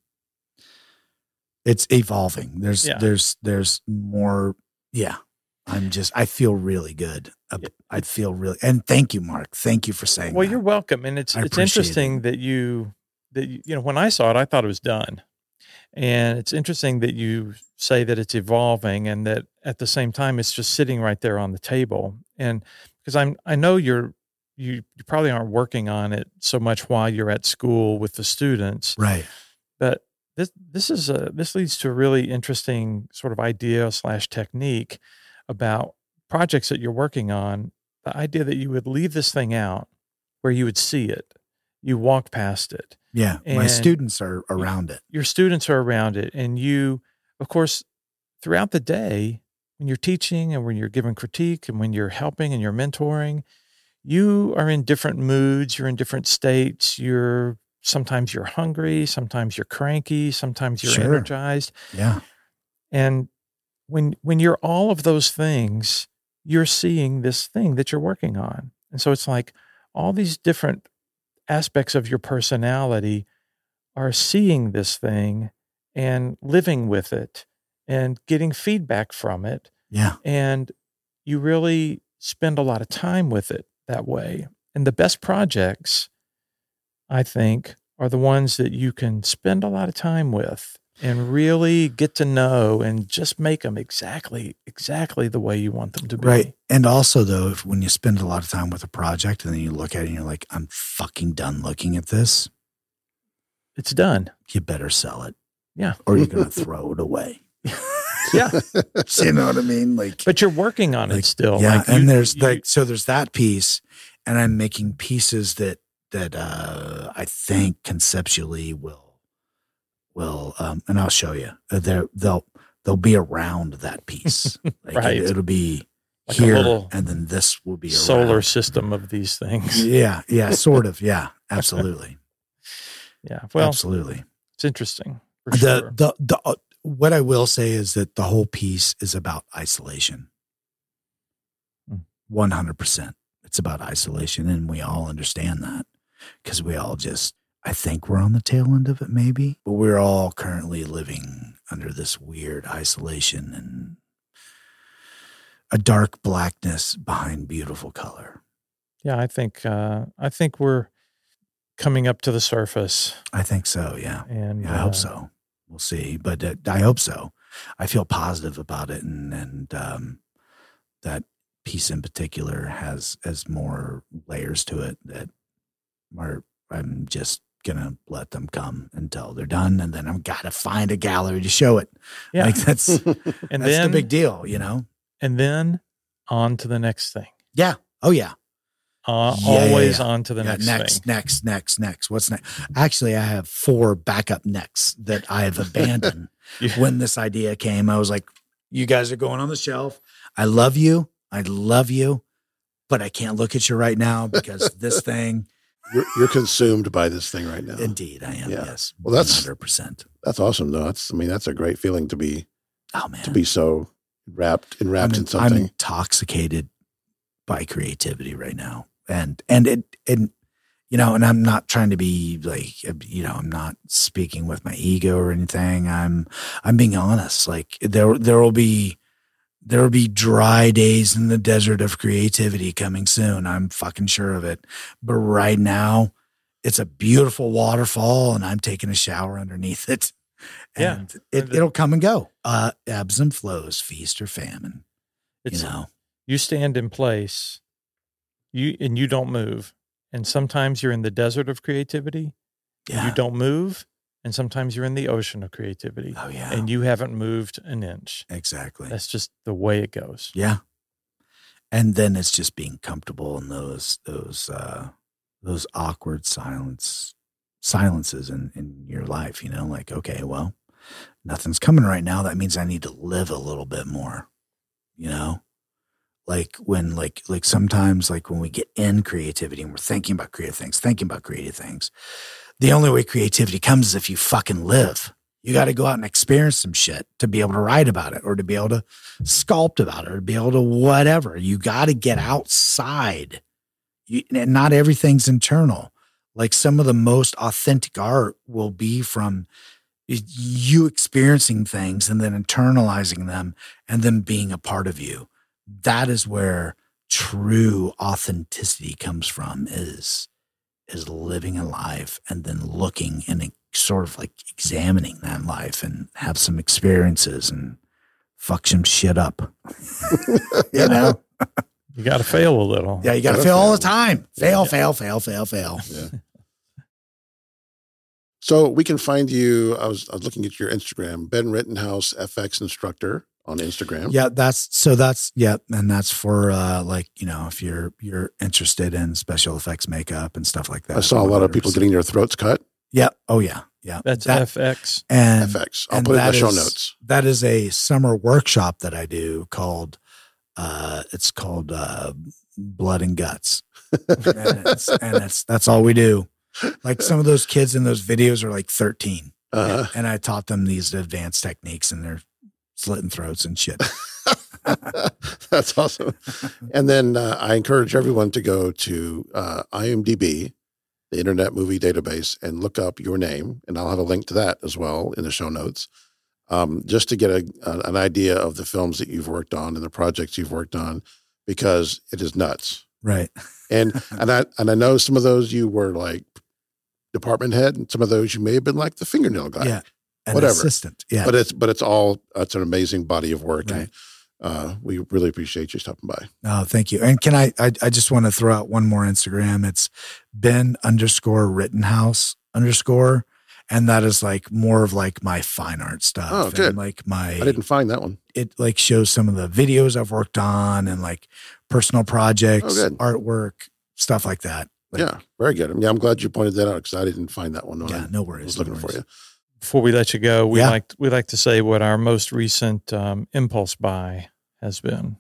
it's evolving. There's yeah. there's there's more. Yeah, I'm just. I feel really good. I feel really. And thank you, Mark. Thank you for saying. Well, that. you're welcome. And it's I it's interesting it. that you. That, you know, when I saw it, I thought it was done. And it's interesting that you say that it's evolving and that at the same time, it's just sitting right there on the table. And because I'm, I know you're, you, you probably aren't working on it so much while you're at school with the students. Right. But this, this is a, this leads to a really interesting sort of idea slash technique about projects that you're working on. The idea that you would leave this thing out where you would see it, you walk past it. Yeah, my students are around it. Your students are around it. And you, of course, throughout the day, when you're teaching and when you're giving critique and when you're helping and you're mentoring, you are in different moods. You're in different states. You're sometimes you're hungry. Sometimes you're cranky. Sometimes you're sure. energized. Yeah. And when when you're all of those things, you're seeing this thing that you're working on. And so it's like all these different aspects of your personality are seeing this thing and living with it and getting feedback from it. Yeah. And you really spend a lot of time with it that way. And the best projects, I think, are the ones that you can spend a lot of time with and really get to know and just make them exactly, exactly the way you want them to be. Right. And also, though, if when you spend a lot of time with a project and then you look at it and you're like, I'm fucking done looking at this. It's done. You better sell it. Yeah. Or you're going to throw it away. Yeah. You know what I mean? Like, but you're working on like, it still. Yeah. Like and you, there's you, like, so there's that piece, and I'm making pieces that, that, uh, I think conceptually will, will, um, and I'll show you, uh, they're, they'll, they'll be around that piece. Like right. It, it'll be like here, a little and then this will be solar around. system of these things. Yeah. Yeah. Sort of. Yeah. Absolutely. Yeah. Well, absolutely. It's interesting. For The, sure. the, the, uh, what I will say is that the whole piece is about isolation. one hundred percent. It's about isolation, and we all understand that because we all just, I think we're on the tail end of it maybe, but we're all currently living under this weird isolation and a dark blackness behind beautiful color. Yeah, I think uh, I think we're coming up to the surface. I think so, yeah. And yeah, I uh, hope so. We'll see, but uh, I hope so. I feel positive about it, and and um, that piece in particular has has more layers to it that are, I'm just gonna let them come until they're done, and then I've got to find a gallery to show it. Yeah, like that's and that's then the big deal, you know. And then on to the next thing. Yeah. Oh yeah. Uh, Yeah, yeah, always yeah. on to the Yeah, next, next, thing. next, next, next. What's next? Actually, I have four backup necks that I have abandoned. Yeah. When this idea came, I was like, you guys are going on the shelf. I love you. I love you, but I can't look at you right now because this thing. You're, you're consumed by this thing right now. Indeed, I am. Yeah. Yes. Well, that's- one hundred percent. That's awesome, though. That's, I mean, that's a great feeling to be, Oh man. to be so wrapped, enwrapped I'm, in something. I'm intoxicated by creativity right now. And, and it, and, you know, and I'm not trying to be like, you know, I'm not speaking with my ego or anything. I'm, I'm being honest. Like there, there will be, there will be dry days in the desert of creativity coming soon. I'm fucking sure of it. But right now it's a beautiful waterfall and I'm taking a shower underneath it. And Yeah. it, it'll come and go. Uh, ebbs and flows, feast or famine. It's, you know, you stand in place, you and you don't move. And sometimes you're in the desert of creativity. yeah. You don't move. And sometimes you're in the ocean of creativity. Oh yeah. And you haven't moved an inch. Exactly. That's just the way it goes. Yeah. And then it's just being comfortable in those, those, uh, those awkward silence, silences in, in your life, you know, like, okay, well, nothing's coming right now. That means I need to live a little bit more, you know, like when, like, like sometimes like when we get in creativity and we're thinking about creative things, thinking about creative things, the only way creativity comes is if you fucking live. You got to go out and experience some shit to be able to write about it or to be able to sculpt about it or to be able to whatever. You got to get outside. You, and not everything's internal. Like some of the most authentic art will be from you experiencing things and then internalizing them and then being a part of you. That is where true authenticity comes from, is, is living a life and then looking and sort of like examining that life and have some experiences and fuck some shit up. You know? You got to fail a little. Yeah, you got to Gotta fail all the fail. time. Fail, Yeah. fail, fail, fail, fail. Yeah. So we can find you. I was, I was looking at your Instagram, Ben Rittenhouse, F X instructor on Instagram. Yeah, that's so that's yeah, and that's for uh like, you know, if you're you're interested in special effects makeup and stuff like that. I saw a lot of people getting their throats cut. Yeah. Oh yeah. Yeah. That's that, F X. and F X. I'll and put it in the that show is- notes. That is a summer workshop that I do called uh it's called uh Blood and Guts. and it's and it's that's all we do. Like some of those kids in those videos are like thirteen. Uh, And I taught them these advanced techniques and they're slitting throats and shit. That's awesome. And then uh, I encourage everyone to go to uh, IMDb, the Internet Movie Database, and look up your name. And I'll have a link to that as well in the show notes, um, just to get a, a, an idea of the films that you've worked on and the projects you've worked on, because it is nuts. Right. And and I and I know some of those you were like department head, and some of those you may have been like the fingernail guy. Yeah. An Whatever. assistant. Yeah. But it's but it's all it's an amazing body of work, Right. and uh, we really appreciate you stopping by. Oh, thank you. And can I, I, I just want to throw out one more Instagram. It's Ben underscore Rittenhouse underscore. And that is like more of like my fine art stuff. Oh, good. And like my, I didn't find that one. it like shows some of the videos I've worked on and like personal projects, Oh, good. artwork, stuff like that. Like, Yeah, very good. Yeah, I'm glad you pointed that out because I didn't find that one when yeah, I no was worries. looking no for worries. you. Before we let you go, we Yeah. like we like to say what our most recent um, impulse buy has been.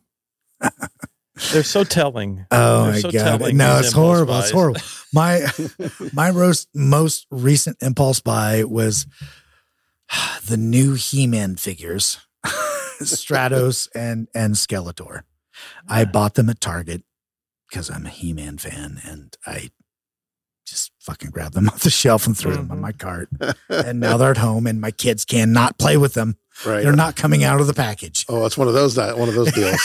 They're so telling. Oh They're my so God. telling, No, these it's impulse horrible. buys. It's horrible. My, my most, most recent impulse buy was the new He-Man figures, Stratos and, and Skeletor. I bought them at Target because I'm a He-Man fan and I just fucking grabbed them off the shelf and threw them on Mhm. my cart. And now they're at home and my kids cannot play with them. Right. They're not coming out of the package. Oh, it's one of those that one of those deals.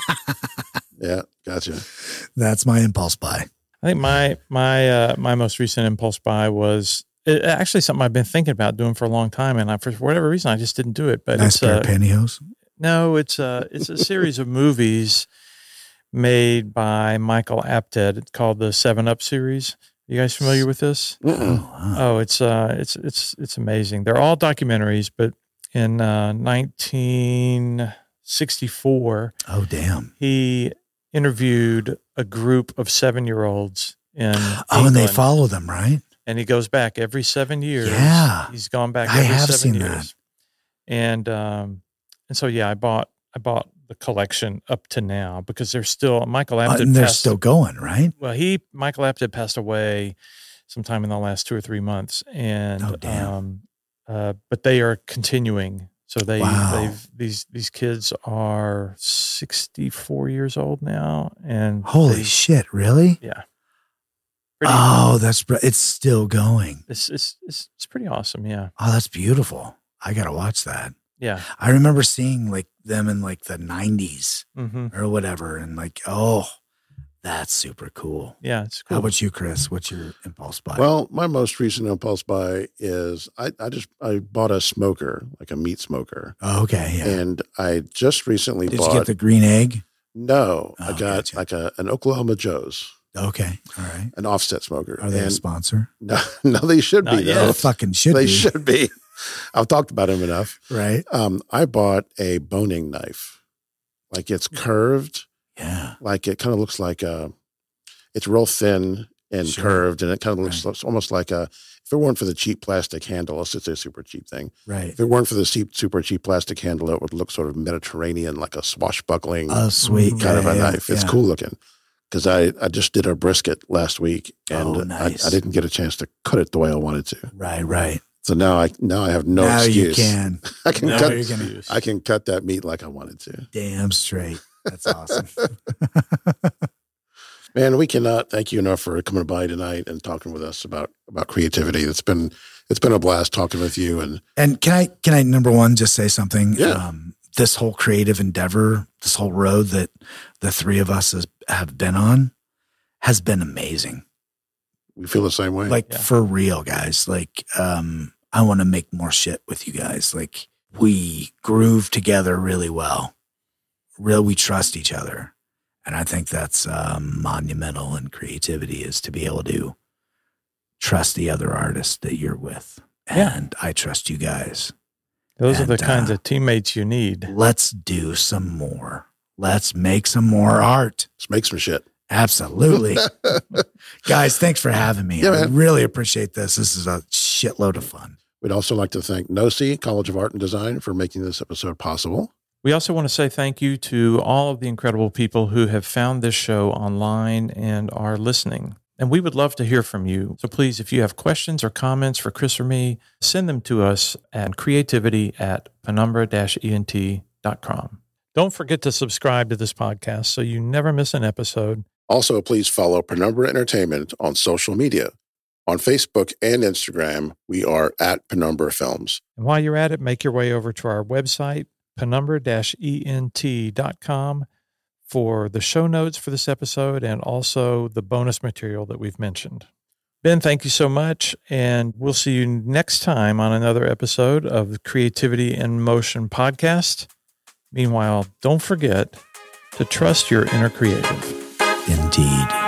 Yeah, gotcha. That's my impulse buy. I think my my uh, my most recent impulse buy was it, actually something I've been thinking about doing for a long time, and I, for whatever reason I just didn't do it. But Nice it's pair uh, of pantyhose. no, it's a it's a series of movies made by Michael Apted. It's called the Seven Up series. You guys familiar with this? Mm-mm. Oh, wow. Oh, it's uh, it's it's it's amazing. They're all documentaries, but in uh, nineteen sixty-four, Oh, damn. he interviewed a group of seven-year-olds in Oh, and they England, follow them, right? and he goes back every seven years. Yeah. He's gone back I every have seven seen years. that. And um, and so yeah, I bought I bought the collection up to now because they're still Michael Uh, Apted and they're passed still going, right? well, he Michael Apted passed away sometime in the last two or three months, and Oh, damn. um, uh, but they are continuing. So they Wow. they've these these kids are sixty-four years old now, and Holy they- shit, really? yeah, pretty, Oh, that's, br- it's still going. it's, it's it's it's pretty awesome. Yeah, Oh, that's beautiful. I got to watch that. yeah, I remember seeing like them in like the nineties hmm or whatever. And like, oh, that's super cool. yeah. It's How cool. about you, Chris? What's your impulse buy? Well, my most recent impulse buy is I, I just I bought a smoker, like a meat smoker. oh, okay. Yeah. And I just recently Did bought you get the green egg? no, I Oh, got gotcha. like a an Oklahoma Joe's, Okay. All right. an offset smoker. Are they a and sponsor? no, no, they should Not be yet. though. They fucking should They be. should be. I've talked about them enough. Right. Um, I bought a boning knife. Like it's curved, Yeah. like it kind of looks like a, it's real thin and Sure. curved, and it kind of looks Right. looks almost like a, if it weren't for the cheap plastic handle, let's just say a super cheap thing. Right. If it weren't for the cheap, super cheap plastic handle, it would look sort of Mediterranean, like a swashbuckling Oh, sweet. Mhm. kind Yeah, of a yeah, knife. It's yeah. cool looking. Because I, I just did a brisket last week, and Oh, nice. I, I didn't get a chance to cut it the way I wanted to. Right. Right. So now I now I have no now excuse. you can. I can Now cut you're gonna- Excuse. I can cut that meat like I wanted to. Damn straight. That's awesome. Man, we cannot thank you enough for coming by tonight and talking with us about about creativity. It's been it's been a blast talking with you. And And can I can I number one just say something? Yeah. Um, this whole creative endeavor, this whole road that the three of us has, have been on, has been amazing. we feel the same way. Like Yeah. for real, guys. Like um, I want to make more shit with you guys. Like we groove together really well. Real, we trust each other, and I think that's um, monumental in creativity is to be able to trust the other artist that you're with, Yeah. and I trust you guys. Those are the And, kinds uh, of teammates you need. Let's do some more. Let's make some more art. Let's make some shit. Absolutely. Guys, thanks for having me. Yeah, I man. really appreciate this. This is a shitload of fun. We'd also like to thank NOSI, College of Art and Design, for making this episode possible. We also want to say thank you to all of the incredible people who have found this show online and are listening. And we would love to hear from you. So please, if you have questions or comments for Chris or me, send them to us at creativity at penumbra dash ent dot com. Don't forget to subscribe to this podcast so you never miss an episode. Also, please follow Penumbra Entertainment on social media. On Facebook and Instagram, we are at Penumbra Films. And while you're at it, make your way over to our website, penumbra dash ent dot com, for the show notes for this episode and also the bonus material that we've mentioned. Ben, thank you so much, and we'll see you next time on another episode of the Creativity in Motion podcast. Meanwhile, don't forget to trust your inner creative. Indeed.